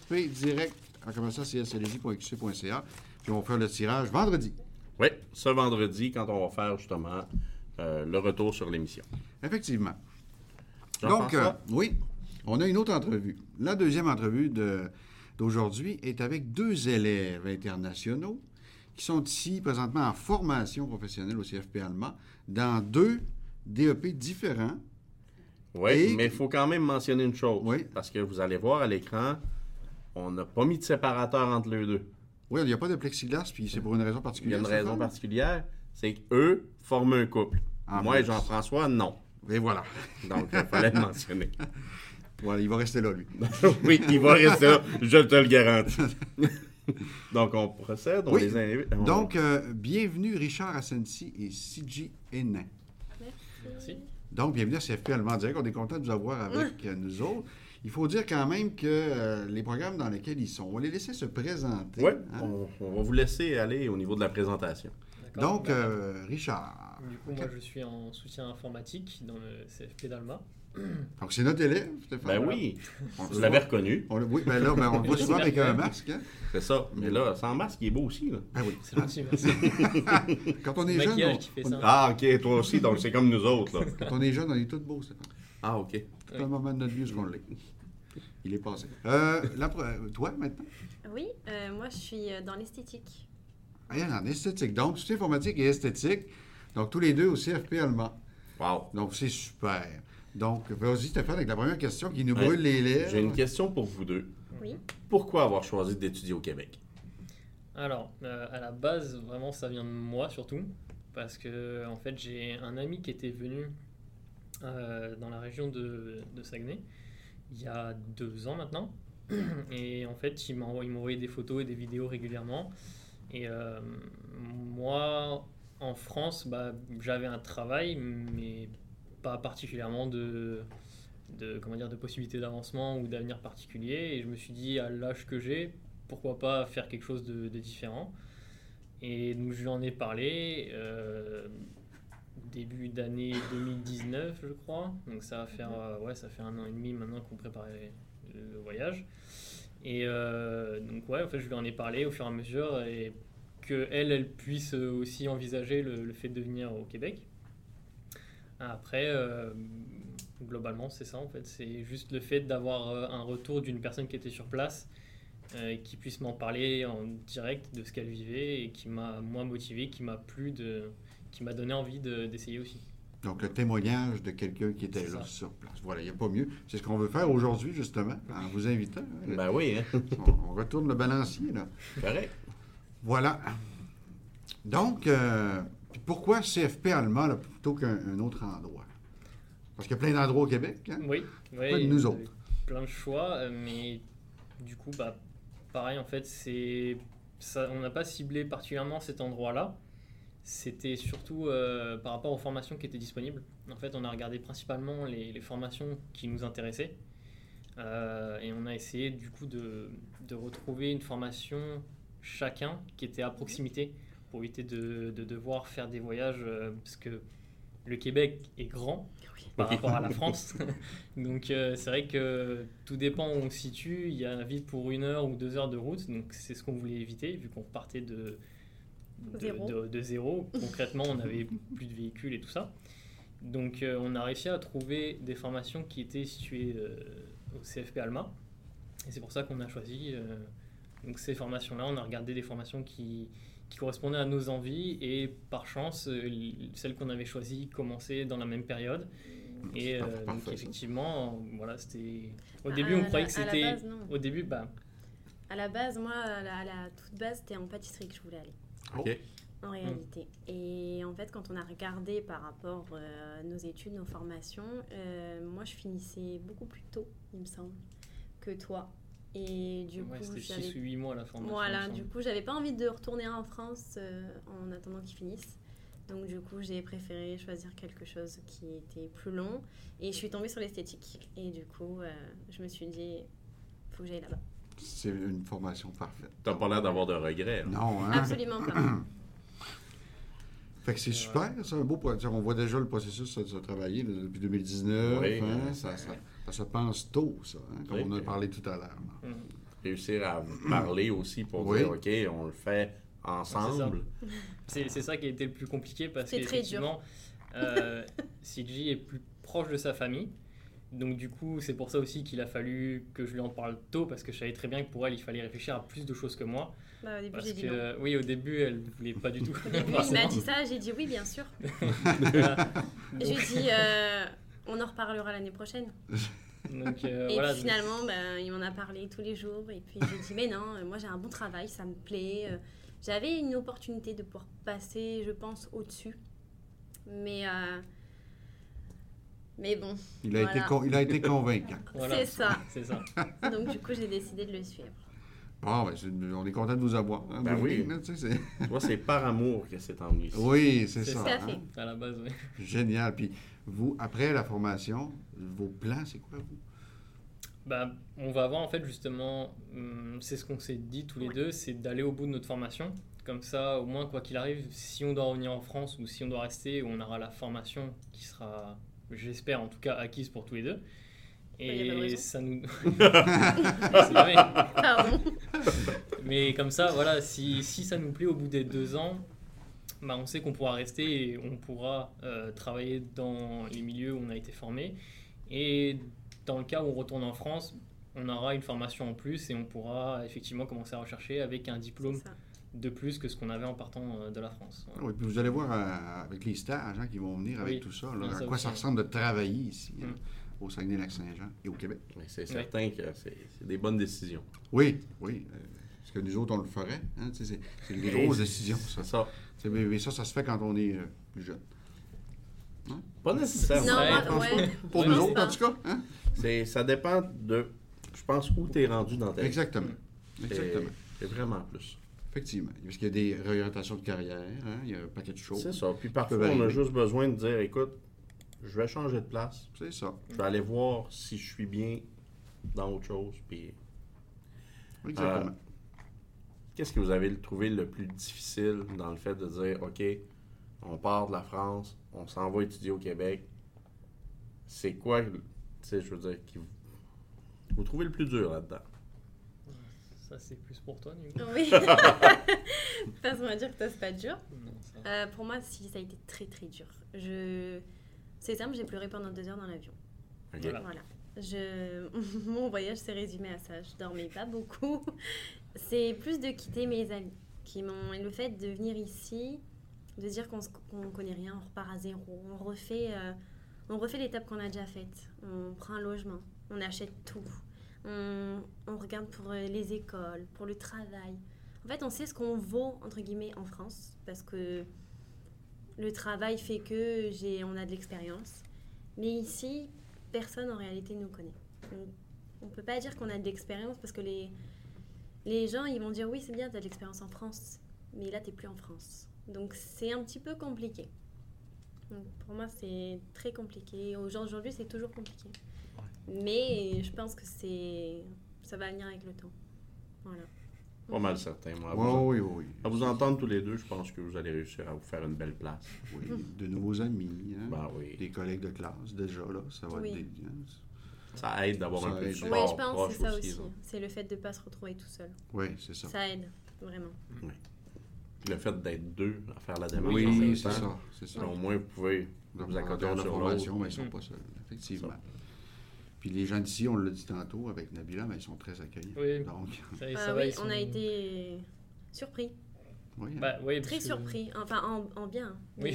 A: cfpdirect@csLJ.qc.ca, puis on va faire le tirage vendredi.
B: Oui, ce vendredi, quand on va faire justement le retour sur l'émission.
A: Effectivement. Donc,
B: Jean-François?
A: oui, on a une autre entrevue. La deuxième entrevue d'aujourd'hui est avec 2 élèves internationaux qui sont ici présentement en formation professionnelle au CFP Allemand dans 2 DEP différents.
B: Oui, mais il faut quand même mentionner une chose.
A: Oui.
B: Parce que vous allez voir à l'écran, on n'a pas mis de séparateur entre les deux.
A: Oui, il n'y a pas de plexiglas, puis c'est pour une raison
B: Il y
A: particulière.
B: a une raison particulière, c'est qu'eux forment un couple.
A: En
B: Moi et
A: plus.
B: Jean-François, non.
A: Et voilà.
B: Donc, il fallait le mentionner.
A: Voilà, il va rester là, lui.
B: Oui, il va rester là, je te le garantis. Donc, on procède, on
A: Oui.
B: les invite.
A: Donc, bienvenue Richard Asensi et Siji Hénin.
E: Merci.
A: Donc, bienvenue à CFP Allemand Direct. On est content de vous avoir avec nous autres. Il faut dire quand même que les programmes dans lesquels ils sont, on va les laisser se présenter.
B: Oui,
A: hein.
B: on va vous laisser aller au niveau de la présentation.
E: D'accord.
A: Donc, Richard.
E: Du coup, moi, je suis en soutien informatique dans le CFP d'Alma.
A: Donc, c'est notre élève, Stéphane.
B: Ben oui,
A: On-
B: vous l'avez reconnu.
A: Oui, ben là, on le voit souvent avec un masque. Hein?
B: C'est ça. Mais là, sans masque, il est beau aussi. Là.
A: Ben oui.
E: C'est gentil, merci.
A: Quand on est
E: Le
A: jeune,
E: maquillage qui fait ça.
B: Ah, OK, toi aussi, donc c'est comme nous autres. Là.
A: quand on est jeune, on est tous beaux, Stéphane.
B: Ah, OK.
A: Tout un moment de notre vie, ce qu'on l'est. Il est passé. Toi, maintenant?
F: Oui, moi je suis dans l'esthétique.
A: Ah, il y en esthétique. Donc, soutien informatique et esthétique. Donc, tous les deux au CFP Allemand.
B: Wow.
A: Donc, c'est super. Donc, vas-y, Stéphane, avec la première question qui nous
B: Ouais.
A: brûle les lèvres.
B: J'ai une question pour vous deux.
F: Oui.
B: Pourquoi avoir choisi d'étudier au Québec?
E: Alors, à la base, vraiment, ça vient de moi surtout. Parce que, en fait, j'ai un ami qui était venu dans la région de Saguenay il y a 2 ans maintenant. Et en fait, il m'envoyait des photos et des vidéos régulièrement. Et moi, en France, j'avais un travail, mais pas particulièrement de possibilités d'avancement ou d'avenir particulier. Et je me suis dit, à l'âge que j'ai, pourquoi pas faire quelque chose de différent. Et donc, je lui en ai parlé début d'année 2019, je crois. Donc, ça va faire, ça fait 1 an et demi maintenant qu'on préparait le voyage. Et donc, en fait, je lui en ai parlé au fur et à mesure et qu'elle puisse aussi envisager le fait de venir au Québec. Après, globalement, c'est ça en fait. C'est juste le fait d'avoir un retour d'une personne qui était sur place, qui puisse m'en parler en direct de ce qu'elle vivait et qui m'a, moi, motivé, qui m'a plu, qui m'a donné envie d'essayer aussi.
A: Donc, le témoignage de quelqu'un qui était
E: C'est
A: là
E: ça.
A: sur place. Voilà, il n'y a pas mieux. C'est ce qu'on veut faire aujourd'hui, justement, en vous invitant. Hein.
B: Ben oui, hein?
A: On retourne le balancier, là.
B: Correct.
A: Voilà. Donc, puis pourquoi CFP Allemand là, plutôt qu'un autre endroit? Parce qu'il y a plein d'endroits au Québec. Hein?
E: Oui,
A: Pas de nous autres.
E: plein de choix, mais du coup, pareil, en fait, on n'a pas ciblé particulièrement cet endroit-là. C'était surtout par rapport aux formations qui étaient disponibles. En fait, on a regardé principalement les formations qui nous intéressaient. Et on a essayé du coup de retrouver une formation chacun qui était à proximité pour éviter de devoir faire des voyages parce que le Québec est grand par rapport à la France. Donc c'est vrai que tout dépend où on se situe. Il y a vite pour 1 heure ou 2 heures de route. Donc c'est ce qu'on voulait éviter vu qu'on partait de zéro. Concrètement, on n'avait plus de véhicules et tout ça. Donc on a réussi à trouver des formations qui étaient situées au CFP Alma. Et c'est pour ça qu'on a choisi donc ces formations-là. On a regardé des formations qui correspondaient à nos envies et par chance, celles qu'on avait choisies commençaient dans la même période. Et
A: Parfait,
E: donc
A: ça.
E: effectivement, voilà, c'était... Au début, on croyait que
F: À la
E: c'était...
F: base, non.
E: Au début,
F: À la base, moi, à la toute base, c'était en pâtisserie que je voulais aller.
B: OK.
F: en réalité. Et en fait, quand on a regardé par rapport à nos études, nos formations, moi, je finissais beaucoup plus tôt, il me semble, que toi. Et du coup,
E: c'était 6 ou 8 mois la formation.
F: Voilà, du coup, j'avais pas envie de retourner en France en attendant qu'ils finissent. Donc, du coup, j'ai préféré choisir quelque chose qui était plus long. Et je suis tombée sur l'esthétique. Et du coup, je me suis dit, il faut que j'aille là-bas.
A: C'est une formation parfaite.
B: T'as pas l'air d'avoir de regrets.
A: Non, hein?
F: Absolument pas.
A: Fait que c'est super, c'est un beau projet. On voit déjà le processus de travailler là, depuis 2019.
B: Oui,
A: hein? Ça se pense tôt, ça, hein? Comme on a parlé tout à l'heure.
B: Réussir à parler aussi pour dire, OK, on le fait ensemble.
E: C'est ça qui a été le plus compliqué parce
F: c'est très dur.
E: CJ est plus proche de sa famille. Donc du coup, c'est pour ça aussi qu'il a fallu que je lui en parle tôt parce que je savais très bien que pour elle, il fallait réfléchir à plus de choses que moi.
F: Bah, au début,
E: parce
F: j'ai dit non.
E: Oui, au début, elle ne voulait pas du tout.
F: Au début, il m'a dit ça, j'ai dit oui, bien sûr. Et j'ai dit, on en reparlera l'année prochaine.
E: Donc,
F: et puis finalement, il m'en a parlé tous les jours. Et puis j'ai dit, mais non, moi j'ai un bon travail, ça me plaît. J'avais une opportunité de pouvoir passer, je pense, au-dessus. Mais bon.
A: Il a été convaincant.
E: Voilà,
F: c'est ça. Donc du coup, j'ai décidé de le suivre.
A: Bon, on est content de vous avoir. Hein,
B: oui.
A: Là, tu sais,
B: Moi, c'est par amour que c'est emmené ici.
A: Oui, c'est ça.
F: Tout à fait.
E: À la base, oui.
A: Génial. Puis vous, après la formation, vos plans, c'est quoi, vous?
E: On va avoir en fait justement, c'est ce qu'on s'est dit tous les deux, c'est d'aller au bout de notre formation. Comme ça, au moins, quoi qu'il arrive, si on doit revenir en France ou si on doit rester, on aura la formation qui sera, j'espère en tout cas, acquise pour tous les deux. Et ça nous... C'est vrai.
F: Pardon.
E: Mais comme ça, voilà, si ça nous plaît au bout des 2 ans, on sait qu'on pourra rester et on pourra travailler dans les milieux où on a été formé. Et dans le cas où on retourne en France, on aura une formation en plus et on pourra effectivement commencer à rechercher avec un diplôme de plus que ce qu'on avait en partant de la France. Voilà.
A: Oui, puis vous allez voir avec les stages qui vont venir avec tout ça, là, à quoi ça ressemble de travailler ici, au Saguenay-Lac-Saint-Jean et au Québec.
B: Mais c'est certain que c'est des bonnes décisions.
A: Oui. Parce que nous autres, on le ferait. Hein, c'est des grosses décisions, ça. Mais ça se fait quand on est plus jeune. Hein?
B: Pas nécessairement.
A: Pour nous autres, en tout cas. Hein?
B: Ça dépend de, je pense, où tu es rendu dans ta vie.
A: Exactement.
B: C'est vraiment plus.
A: Effectivement. Parce qu'il y a des réorientations de carrière, hein? Il y a un paquet de choses.
B: C'est ça. Puis parfois, on a juste besoin de dire, écoute, je vais changer de place.
A: C'est ça.
B: Je vais aller voir si je suis bien dans autre chose. Puis,
A: exactement.
B: Qu'est-ce que vous avez trouvé le plus difficile dans le fait de dire, OK, on part de la France, on s'en va étudier au Québec. C'est quoi, tu sais, je veux dire, vous trouvez le plus dur là-dedans?
E: Ça, c'est plus pour toi, Nico.
F: Oui. Parce qu'on va dire que ça, c'est pas dur. Non, pour moi, ça a été très, très dur. C'est simple, j'ai pleuré pendant 2 heures dans l'avion.
B: Okay.
F: Voilà. Mon voyage s'est résumé à ça. Je dormais pas beaucoup. C'est plus de quitter mes amis qui m'ont... Le fait de venir ici, de dire qu'on connaît rien, on repart à zéro, on refait l'étape qu'on a déjà faite. On prend un logement, on achète tout. On regarde pour les écoles, pour le travail. En fait, on sait ce qu'on vaut, entre guillemets, en France, parce que le travail fait on a de l'expérience. Mais ici, personne en réalité nous connaît. On ne peut pas dire qu'on a de l'expérience parce que les gens, ils vont dire oui, c'est bien, tu as de l'expérience en France. Mais là, tu n'es plus en France. Donc, c'est un petit peu compliqué. Donc, pour moi, c'est très compliqué. Aujourd'hui, c'est toujours compliqué. Mais je pense que ça va venir avec le temps. Voilà.
B: Pas mal certain, moi.
A: Oui.
B: À vous entendre tous les deux, je pense que vous allez réussir à vous faire une belle place.
A: Oui, de nouveaux amis,
B: oui.
A: Des collègues de classe, déjà, là, ça va être
B: Ça aide d'avoir un peu de support.
F: Oui, je pense que c'est ça aussi.
B: Là.
F: C'est le fait de ne pas se retrouver tout seul.
A: Oui, c'est ça.
F: Ça aide, vraiment.
B: Oui. Le fait d'être 2 à faire la démarche.
A: Oui, c'est ça.
B: Au moins, vous pouvez vous accorder
A: la
B: sur
A: formation,
B: l'autre.
A: mais ils ne sont pas seuls, effectivement. Puis les gens d'ici, on l'a dit tantôt avec Nabila, mais ils sont très accueillis.
E: Oui,
A: donc...
F: on a été surpris.
A: Oui,
F: très surpris, enfin en bien.
E: Oui.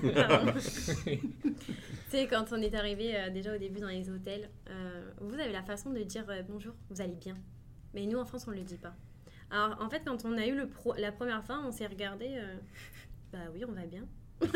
F: C'est quand on est arrivé déjà au début dans les hôtels, vous avez la façon de dire bonjour, vous allez bien. Mais nous en France, on ne le dit pas. Alors en fait, quand on a eu la première fois, on s'est regardé, bah oui, on va bien.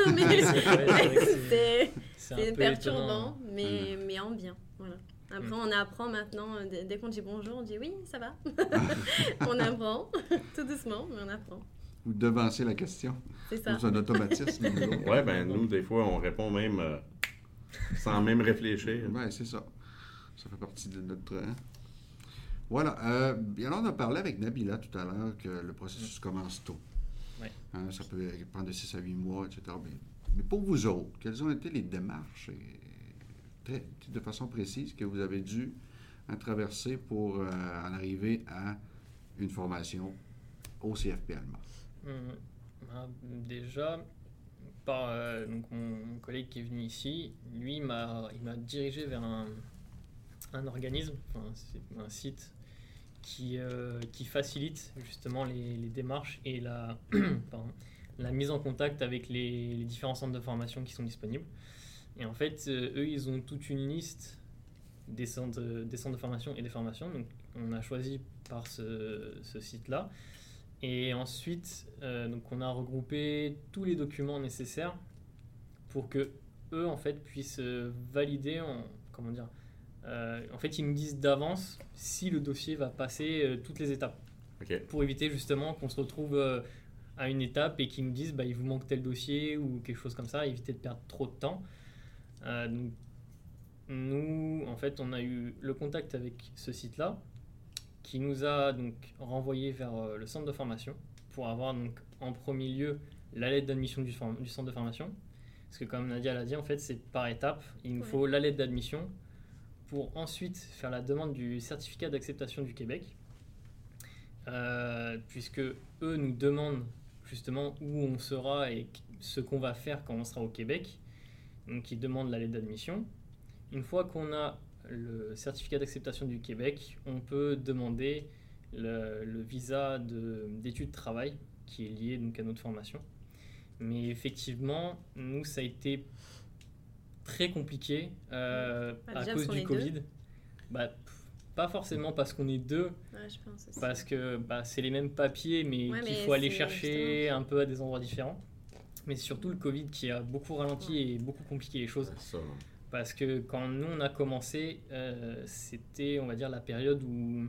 E: C'est
F: perturbant, mais en bien. Voilà. Après, on apprend maintenant, dès qu'on dit bonjour, on dit oui, ça va. On apprend, tout doucement, mais on apprend.
A: Vous devancez la question.
F: C'est ça.
A: C'est un automatisme.
B: Oui, ben nous, des fois, on répond même sans même réfléchir.
A: Oui, c'est ça. Ça fait partie de notre... Voilà. Et alors, on a parlé avec Nabila tout à l'heure que le processus commence tôt.
E: Ouais.
A: Ça peut prendre de 6 à 8 mois, etc. Mais pour vous autres, quelles ont été les démarches, de façon précise, que vous avez dû traverser pour en arriver à une formation au CFP allemand?
E: Déjà, par donc mon collègue qui est venu ici, lui, il m'a dirigé vers un organisme, c'est un site qui facilite justement les démarches et la mise en contact avec les différents centres de formation qui sont disponibles. Et en fait, eux, ils ont toute une liste des centres de formation et des formations. Donc, on a choisi par ce site-là. Et ensuite, donc on a regroupé tous les documents nécessaires pour que eux, en fait, puissent valider, en fait, ils nous disent d'avance si le dossier va passer toutes les étapes.
B: Okay.
E: Pour éviter justement qu'on se retrouve à une étape et qu'ils nous disent il vous manque tel dossier ou quelque chose comme ça, éviter de perdre trop de temps. Donc, nous, en fait, on a eu le contact avec ce site-là qui nous a donc renvoyé vers le centre de formation pour avoir donc en premier lieu la lettre d'admission du centre de formation. Parce que comme Nadia l'a dit, en fait, c'est par étapes. Il nous faut la lettre d'admission pour ensuite faire la demande du certificat d'acceptation du Québec. Puisque eux nous demandent justement où on sera et ce qu'on va faire quand on sera au Québec. Donc ils demandent la lettre d'admission. Une fois qu'on a le certificat d'acceptation du Québec, on peut demander le visa d'études de travail qui est lié donc à notre formation. Mais effectivement, nous, ça a été très compliqué à cause du Covid. Pas forcément parce qu'on est deux,
F: je pense aussi.
E: parce que c'est les mêmes papiers, mais qu'il faut aller chercher justement un peu à des endroits différents. Mais c'est surtout le Covid qui a beaucoup ralenti et beaucoup compliqué les choses. Parce que quand nous, on a commencé, c'était, on va dire, la période où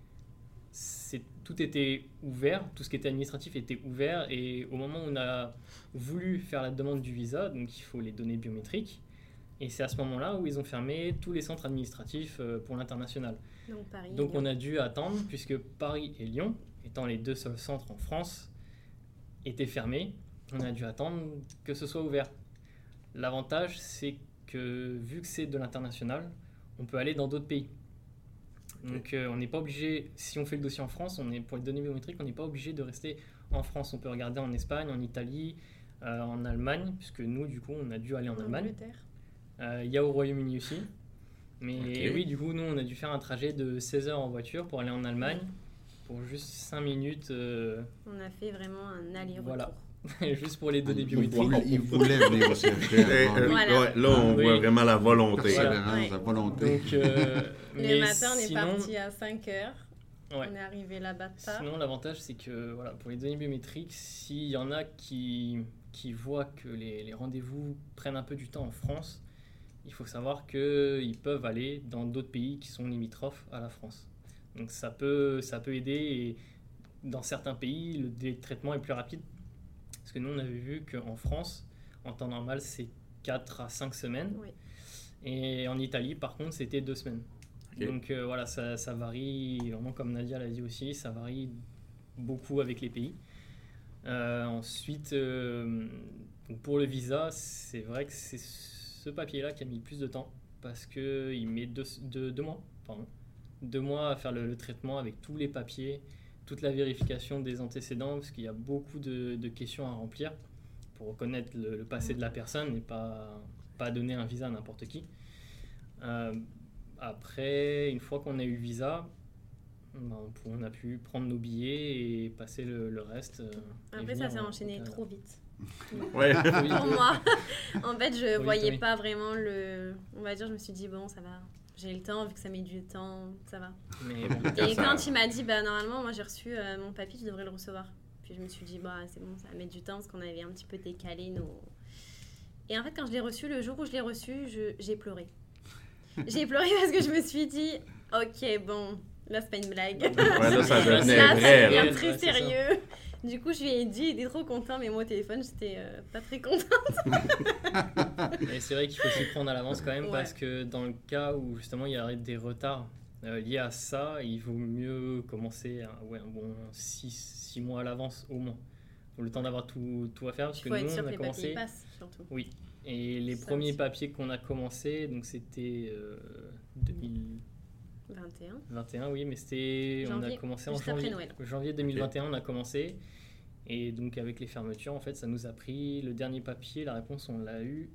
E: tout était ouvert, tout ce qui était administratif était ouvert. Et au moment où on a voulu faire la demande du visa, donc il faut les données biométriques, et c'est à ce moment-là où ils ont fermé tous les centres administratifs pour l'international. Donc on a dû attendre, puisque Paris et Lyon, étant les deux seuls centres en France, étaient fermés. On a dû attendre que ce soit ouvert. L'avantage, c'est que vu que c'est de l'international, on peut aller dans d'autres pays. Donc on n'est pas obligé, si on fait le dossier en France, pour les données biométriques, on n'est pas obligé de rester en France. On peut regarder en Espagne, en Italie, en Allemagne, puisque nous, du coup, on a dû aller en Allemagne. Il y a au Royaume-Uni aussi. Mais oui, du coup, nous, on a dû faire un trajet de 16 heures en voiture pour aller en Allemagne, pour juste 5 minutes.
F: On a fait vraiment un aller-retour. Voilà.
E: Juste pour les données biométriques.
A: Il voulait venir aussi.
B: Là, on voit vraiment la volonté.
A: La volonté.
E: Donc,
F: le matin, on est parti à 5 heures.
E: Ouais.
F: On est arrivé là-bas tard.
E: Sinon, l'avantage, c'est que pour les données biométriques, s'il y en a qui voient que les rendez-vous prennent un peu du temps en France, il faut savoir qu'ils peuvent aller dans d'autres pays qui sont limitrophes à la France. Donc ça peut aider, et dans certains pays, le délai de traitement est plus rapide. Parce que nous, on avait vu qu'en France, en temps normal, c'est 4 à 5 semaines. Oui. Et en Italie, par contre, c'était 2 semaines. Okay. Donc voilà, ça varie, vraiment comme Nadia l'a dit aussi, ça varie beaucoup avec les pays. Ensuite, pour le visa, c'est vrai que c'est ce papier-là qui a mis le plus de temps, parce qu'il met 2 mois, pardon. 2 mois à faire le traitement avec tous les papiers, toute la vérification des antécédents, parce qu'il y a beaucoup de questions à remplir pour reconnaître le passé de la personne et pas donner un visa à n'importe qui. Après, une fois qu'on a eu le visa, on a pu prendre nos billets et passer le reste.
F: Après, ça s'est enchaîné trop vite.
B: Ouais.
F: Pour moi, en fait, je voyais pas vraiment on va dire, je me suis dit, bon, ça va. J'ai le temps, vu que ça met du temps, ça va. Mais bon. Et quand il m'a dit, normalement, moi j'ai reçu mon papier, tu devrais le recevoir. Puis je me suis dit, bah, c'est bon, ça va mettre du temps parce qu'on avait un petit peu décalé nos... Et en fait, quand je l'ai reçu, le jour où je l'ai reçu, j'ai pleuré. J'ai pleuré parce que je me suis dit, ok, bon, là, c'est pas une blague.
B: Ouais, là, ça devenait
F: Là,
B: vrai.
F: ça
B: Là.
F: devient très sérieux. Du coup, je lui ai dit, il était trop content, mais moi, au téléphone, j'étais pas très contente.
E: Et c'est vrai qu'il faut s'y prendre à l'avance quand même,
F: Ouais.
E: parce que dans le cas où justement il y aurait des retards liés à ça, il vaut mieux commencer un bon 6 mois à l'avance au moins. Pour le temps d'avoir tout à faire, parce
F: Il
E: que
F: faut être
E: nous
F: sûr
E: on
F: que
E: a
F: les papiers
E: commencé.
F: passent, surtout.
E: Oui. Et les
F: Ça
E: premiers
F: aussi.
E: papiers qu'on a commencé, donc c'était 2021,
F: 21.
E: oui, mais c'était on a
F: Janvier,
E: commencé en
F: juste après
E: janvier.
F: Noël.
E: Janvier 2021, on a commencé. Et donc avec les fermetures, en fait, ça nous a pris le dernier papier, la réponse, on l'a eu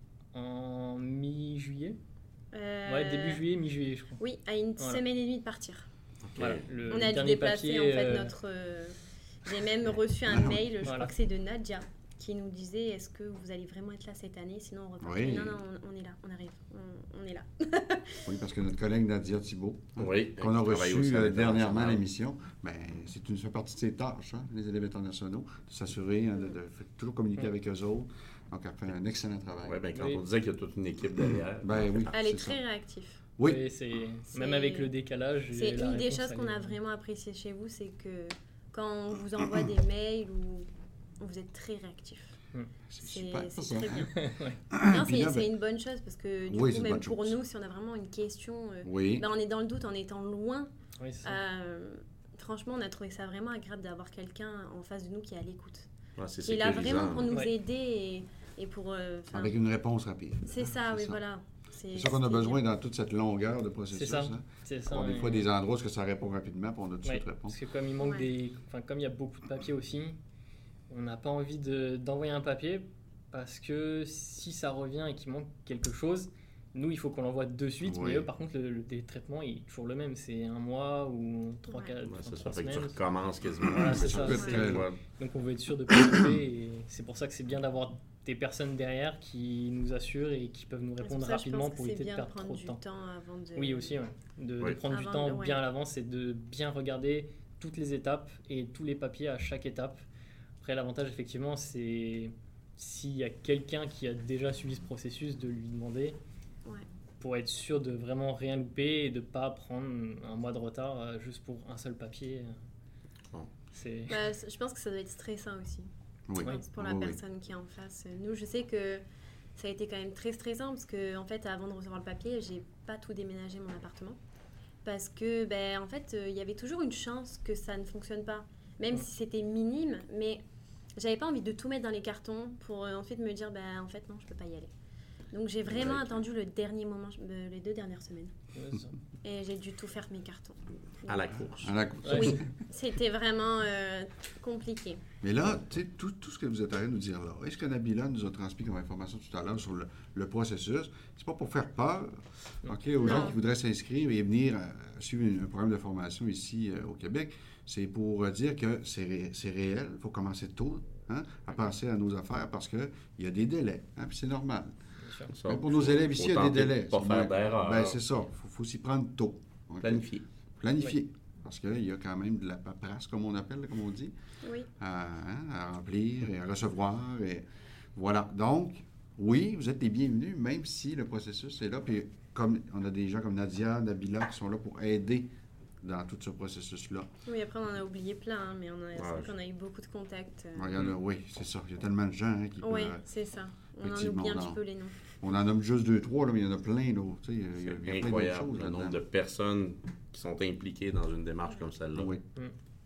E: en mi-juillet. Ouais, début juillet, mi-juillet, je crois.
F: Oui, à une
E: Voilà.
F: semaine et demie de partir.
E: Voilà,
F: On a dû
E: dernier
F: déplacer
E: papier,
F: en fait notre. J'ai même reçu un mail, je
E: Voilà.
F: crois que c'est de Nadia, qui nous disait est-ce que vous allez vraiment être là cette année, sinon on repart.
A: Oui.
F: Non, on est là, on arrive, on est là.
A: Oui, parce que notre collègue Nadia Thibault,
B: Oui.
A: qu'on a
B: qui travaille
A: reçu
B: aussi à
A: dernièrement à
B: l'international.
A: l'émission, ben, ça fait partie de ses tâches, hein, les élèves internationaux, de s'assurer, hein, de toujours communiquer avec eux autres. Donc, elle fait un excellent travail.
B: Ouais, ben, quand
E: Oui.
B: on disait qu'il y a toute une équipe derrière.
A: Ben oui.
F: Elle est
A: c'est
F: très
A: ça.
F: réactive.
A: Oui,
E: Oui, même avec le décalage.
F: C'est
E: la
F: une des
E: réponse,
F: choses
E: elle
F: qu'on a
E: est-
F: vraiment apprécié chez vous, c'est que quand on vous envoie des mails, vous êtes très réactif.
A: c'est super.
F: C'est
A: ça.
F: très bien. Non,
A: Puis là,
F: c'est
A: ben,
F: une bonne chose parce que du
A: Oui, c'est
F: coup,
A: une
F: même
A: bonne
F: pour
A: chose.
F: nous, si on a vraiment une question,
A: Oui.
F: ben, on est dans le doute en étant loin.
E: Oui, c'est ça.
F: Franchement, on a trouvé ça vraiment agréable d'avoir quelqu'un en face de nous qui est à l'écoute,
B: Ouais, c'est
F: qui est là
B: sécurisant.
F: vraiment pour nous
E: Ouais.
F: aider et pour.
A: Avec une réponse rapide.
F: C'est
A: hein,
F: ça, oui,
A: ça.
F: voilà.
A: C'est ça qu'on a besoin dans toute cette longueur de processus.
E: C'est ça.
A: Hein.
E: C'est ça.
A: Bon, des
E: et-
A: fois, des endroits où ça répond rapidement, puis on a tout de
E: Ouais,
A: suite réponse.
E: parce que comme il manque
F: Ouais.
E: comme il y a beaucoup de papiers aussi, on n'a pas envie d'envoyer un papier parce que si ça revient et qu'il manque quelque chose, nous il faut qu'on l'envoie de suite.
A: Oui.
E: Mais eux, par contre, le délai de traitement il est toujours le même, c'est 1 mois ou 3
F: Ouais.
E: 4
B: Ouais, c'est ça.
E: 3
B: Fait que tu
E: semaines.
B: recommences quasiment.
E: Voilà, c'est
A: ça.
B: Ça
A: peut
B: peut
A: être très long.
E: Donc on veut être sûr de ne pas se tromper et c'est pour ça que c'est bien d'avoir des personnes derrière qui nous assurent et qui peuvent nous
F: C'est
E: répondre
F: pour ça que je
E: rapidement
F: pense que
E: pour
F: c'est
E: éviter de
F: bien de
E: perdre
F: prendre
E: trop de
F: du
E: temps.
F: temps avant de.
E: Oui, aussi, ouais. De
B: Oui.
E: prendre du
F: Avant
E: temps
F: de-
E: bien
F: ouais.
E: à l'avance et de bien regarder toutes les étapes et tous les papiers à chaque étape. Après, l'avantage, effectivement, c'est s'il y a quelqu'un qui a déjà suivi ce processus, de lui demander
F: Ouais.
E: pour être sûr de vraiment rien louper et de ne pas prendre un mois de retard juste pour un seul papier.
B: Bon.
E: C'est...
F: Bah, je pense que ça doit être stressant aussi.
A: Oui.
F: Je pense pour la
A: Oui, oui.
F: personne qui est en face. Nous, je sais que ça a été quand même très stressant parce que, en fait, avant de recevoir le papier, j'ai pas tout déménagé mon appartement. Parce que, ben, en fait, il y avait toujours une chance que ça ne fonctionne pas. Même si c'était minime, mais j'avais pas envie de tout mettre dans les cartons pour ensuite me dire, ben, en fait, non, je peux pas y aller. Donc, j'ai vraiment
B: Ouais.
F: attendu le dernier moment, les 2 dernières semaines.
E: Ouais, c'est ça.
F: Et j'ai dû tout faire mes cartons.
B: À la course.
A: À la course.
E: Ouais.
F: Oui, c'était vraiment compliqué.
A: Mais là, tu sais, tout ce que vous êtes en train de nous dire là, est-ce que Nabila nous a transmis comme information tout à l'heure sur le processus? C'est pas pour faire peur, OK, aux gens
F: Non.
A: qui voudraient s'inscrire et venir suivre un programme de formation ici au Québec. C'est pour dire que c'est réel, il faut commencer tôt, hein, à penser à nos affaires parce qu'il y a des délais, hein, puis c'est normal.
E: Bien sûr.
B: Ça,
A: Même pour nos élèves ici, il y a
B: faut
A: des
B: tenter de
A: délais.
B: Pas faire d'erreur.
A: Ben, c'est ça, il faut s'y prendre tôt. OK?
B: Planifier.
A: Planifier. Parce qu'il y a quand même de la paperasse, comme on appelle, comme on dit,
F: Oui.
A: à remplir et à recevoir. Et voilà. Donc, oui, vous êtes les bienvenus, même si le processus est là. Puis, comme on a des gens comme Nadia, Nabila qui sont là pour aider dans tout ce processus-là.
F: Oui, après, on en a oublié plein, hein, mais c'est vrai
B: Ouais.
F: qu'on a eu beaucoup de contacts.
A: Regarde, oui, c'est ça. Il y a tellement de gens hein, qui
F: Oui,
A: peuvent-
F: c'est ça. On en
A: effectivement,
F: oublie un
A: non.
F: petit peu les noms.
A: On en nomme juste 2-3, là, mais il y en a plein d'autres. Tu sais, il y a
B: C'est
A: plein d'autres
B: incroyable
A: choses
B: le
A: là-dedans.
B: nombre de personnes qui sont impliquées dans une démarche comme celle-là.
A: Oui.
E: Mm.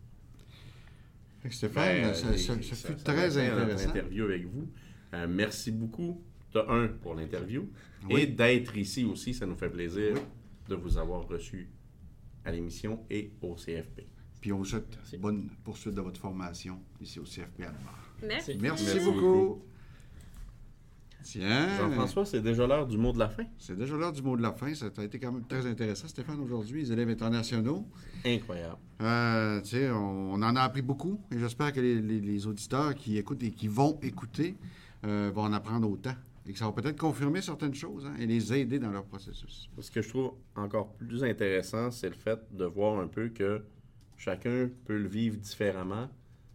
A: Fait que Stéphane,
B: Ben,
A: ça fut très
B: va être notre
A: intéressant.
B: interview avec vous. Merci beaucoup, pour l'interview,
A: Oui.
B: et d'être ici aussi. Ça nous fait plaisir
A: Oui.
B: de vous avoir reçu à l'émission et au CFP.
A: Puis on vous souhaite
E: Merci.
A: bonne poursuite de votre formation ici au CFP Almar.
F: Merci.
A: Merci,
B: Merci
A: beaucoup.
B: beaucoup.
A: Tiens,
B: Jean-François, c'est déjà l'heure du mot de la fin.
A: c'est déjà l'heure du mot de la fin. Ça a été quand même très intéressant, Stéphane, aujourd'hui, les élèves internationaux.
B: Incroyable.
A: Tu sais, on en a appris beaucoup et j'espère que les auditeurs qui écoutent et qui vont écouter vont en apprendre autant et que ça va peut-être confirmer certaines choses hein, et les aider dans leur processus.
B: Ce que je trouve encore plus intéressant, c'est le fait de voir un peu que chacun peut le vivre différemment. Tu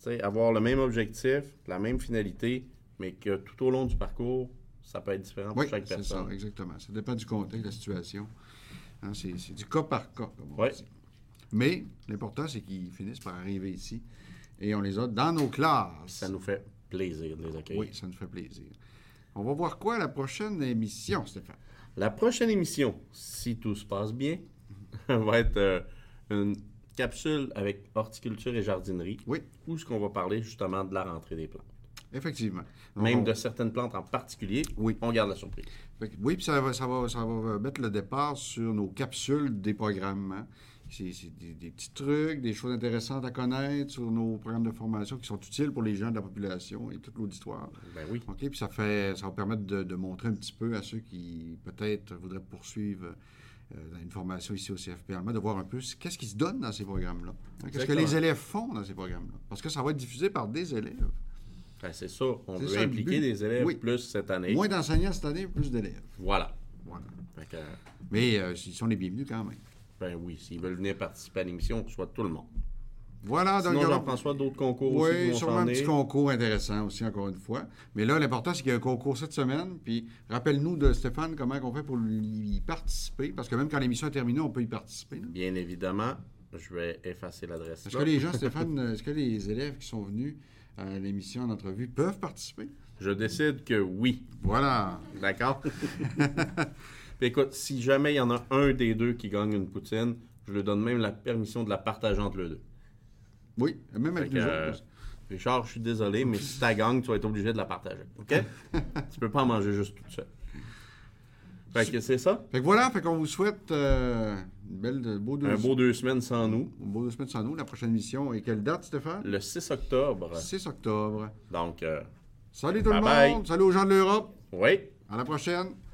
B: sais, avoir le même objectif, la même finalité, mais que tout au long du parcours, ça peut être différent pour chaque personne.
A: Oui, c'est ça, exactement. Ça dépend du contexte, de la situation. Hein, c'est du cas par cas, comme on dit. Mais l'important, c'est qu'ils finissent par arriver ici et on les a dans nos classes.
B: Ça nous fait plaisir de les accueillir.
A: Oui, ça nous fait plaisir. On va voir quoi à la prochaine émission, Stéphane?
B: La prochaine émission, si tout se passe bien, va être une capsule avec horticulture et jardinerie.
A: Oui.
B: Où est-ce qu'on va parler justement de la rentrée des plantes.
A: Effectivement.
B: Donc, même de certaines plantes en particulier, on garde la surprise.
A: Oui, puis ça va mettre le départ sur nos capsules des programmes. Hein? C'est des petits trucs, des choses intéressantes à connaître sur nos programmes de formation qui sont utiles pour les gens de la population et tout l'auditoire.
B: Ben oui.
A: OK, puis ça va permettre de montrer un petit peu à ceux qui peut-être voudraient poursuivre une formation ici au CFP Alma, de voir un peu qu'est-ce qui se donne dans ces programmes-là. Hein? Qu'est-ce que les élèves font dans ces programmes-là? Parce que ça va être diffusé par des élèves.
B: Ben, c'est ça. On veut impliquer des élèves plus cette année.
A: Moins d'enseignants cette année, plus d'élèves.
B: Voilà.
A: Que, mais ils sont les bienvenus quand même.
B: Ben oui, s'ils veulent venir participer à l'émission, on reçoit tout le monde.
A: Voilà.
B: Sinon, Jean-François, d'autres concours
A: aussi.
B: Oui,
A: sûrement un petit concours intéressant aussi, encore une fois. Mais là, l'important, c'est qu'il y a un concours cette semaine. Puis, rappelle-nous de Stéphane comment on fait pour y participer. Parce que même quand l'émission est terminée, on peut y participer. Là.
B: Bien évidemment. Je vais effacer l'adresse.
A: Est-ce que les gens, Stéphane, est-ce que les élèves qui sont venus à l'émission en entrevue peuvent participer?
B: Je décide que oui.
A: Voilà.
B: D'accord? Puis écoute, si jamais il y en a un des deux qui gagne une poutine, je lui donne même la permission de la partager entre les deux.
A: Oui, même avec nous autres.
B: Richard, je suis désolé, mais si tu gagnes, tu vas être obligé de la partager. OK? Tu peux pas en manger juste toute seule. Fait que c'est ça.
A: Fait que voilà, fait qu'on vous souhaite un beau
B: 2 semaines sans nous.
A: Un beau 2 semaines sans nous. La prochaine émission est quelle date, Stéphane?
B: Le 6 octobre.
A: 6 octobre.
B: Donc,
A: salut tout le monde. Salut aux gens de l'Europe.
B: Oui.
A: À la prochaine.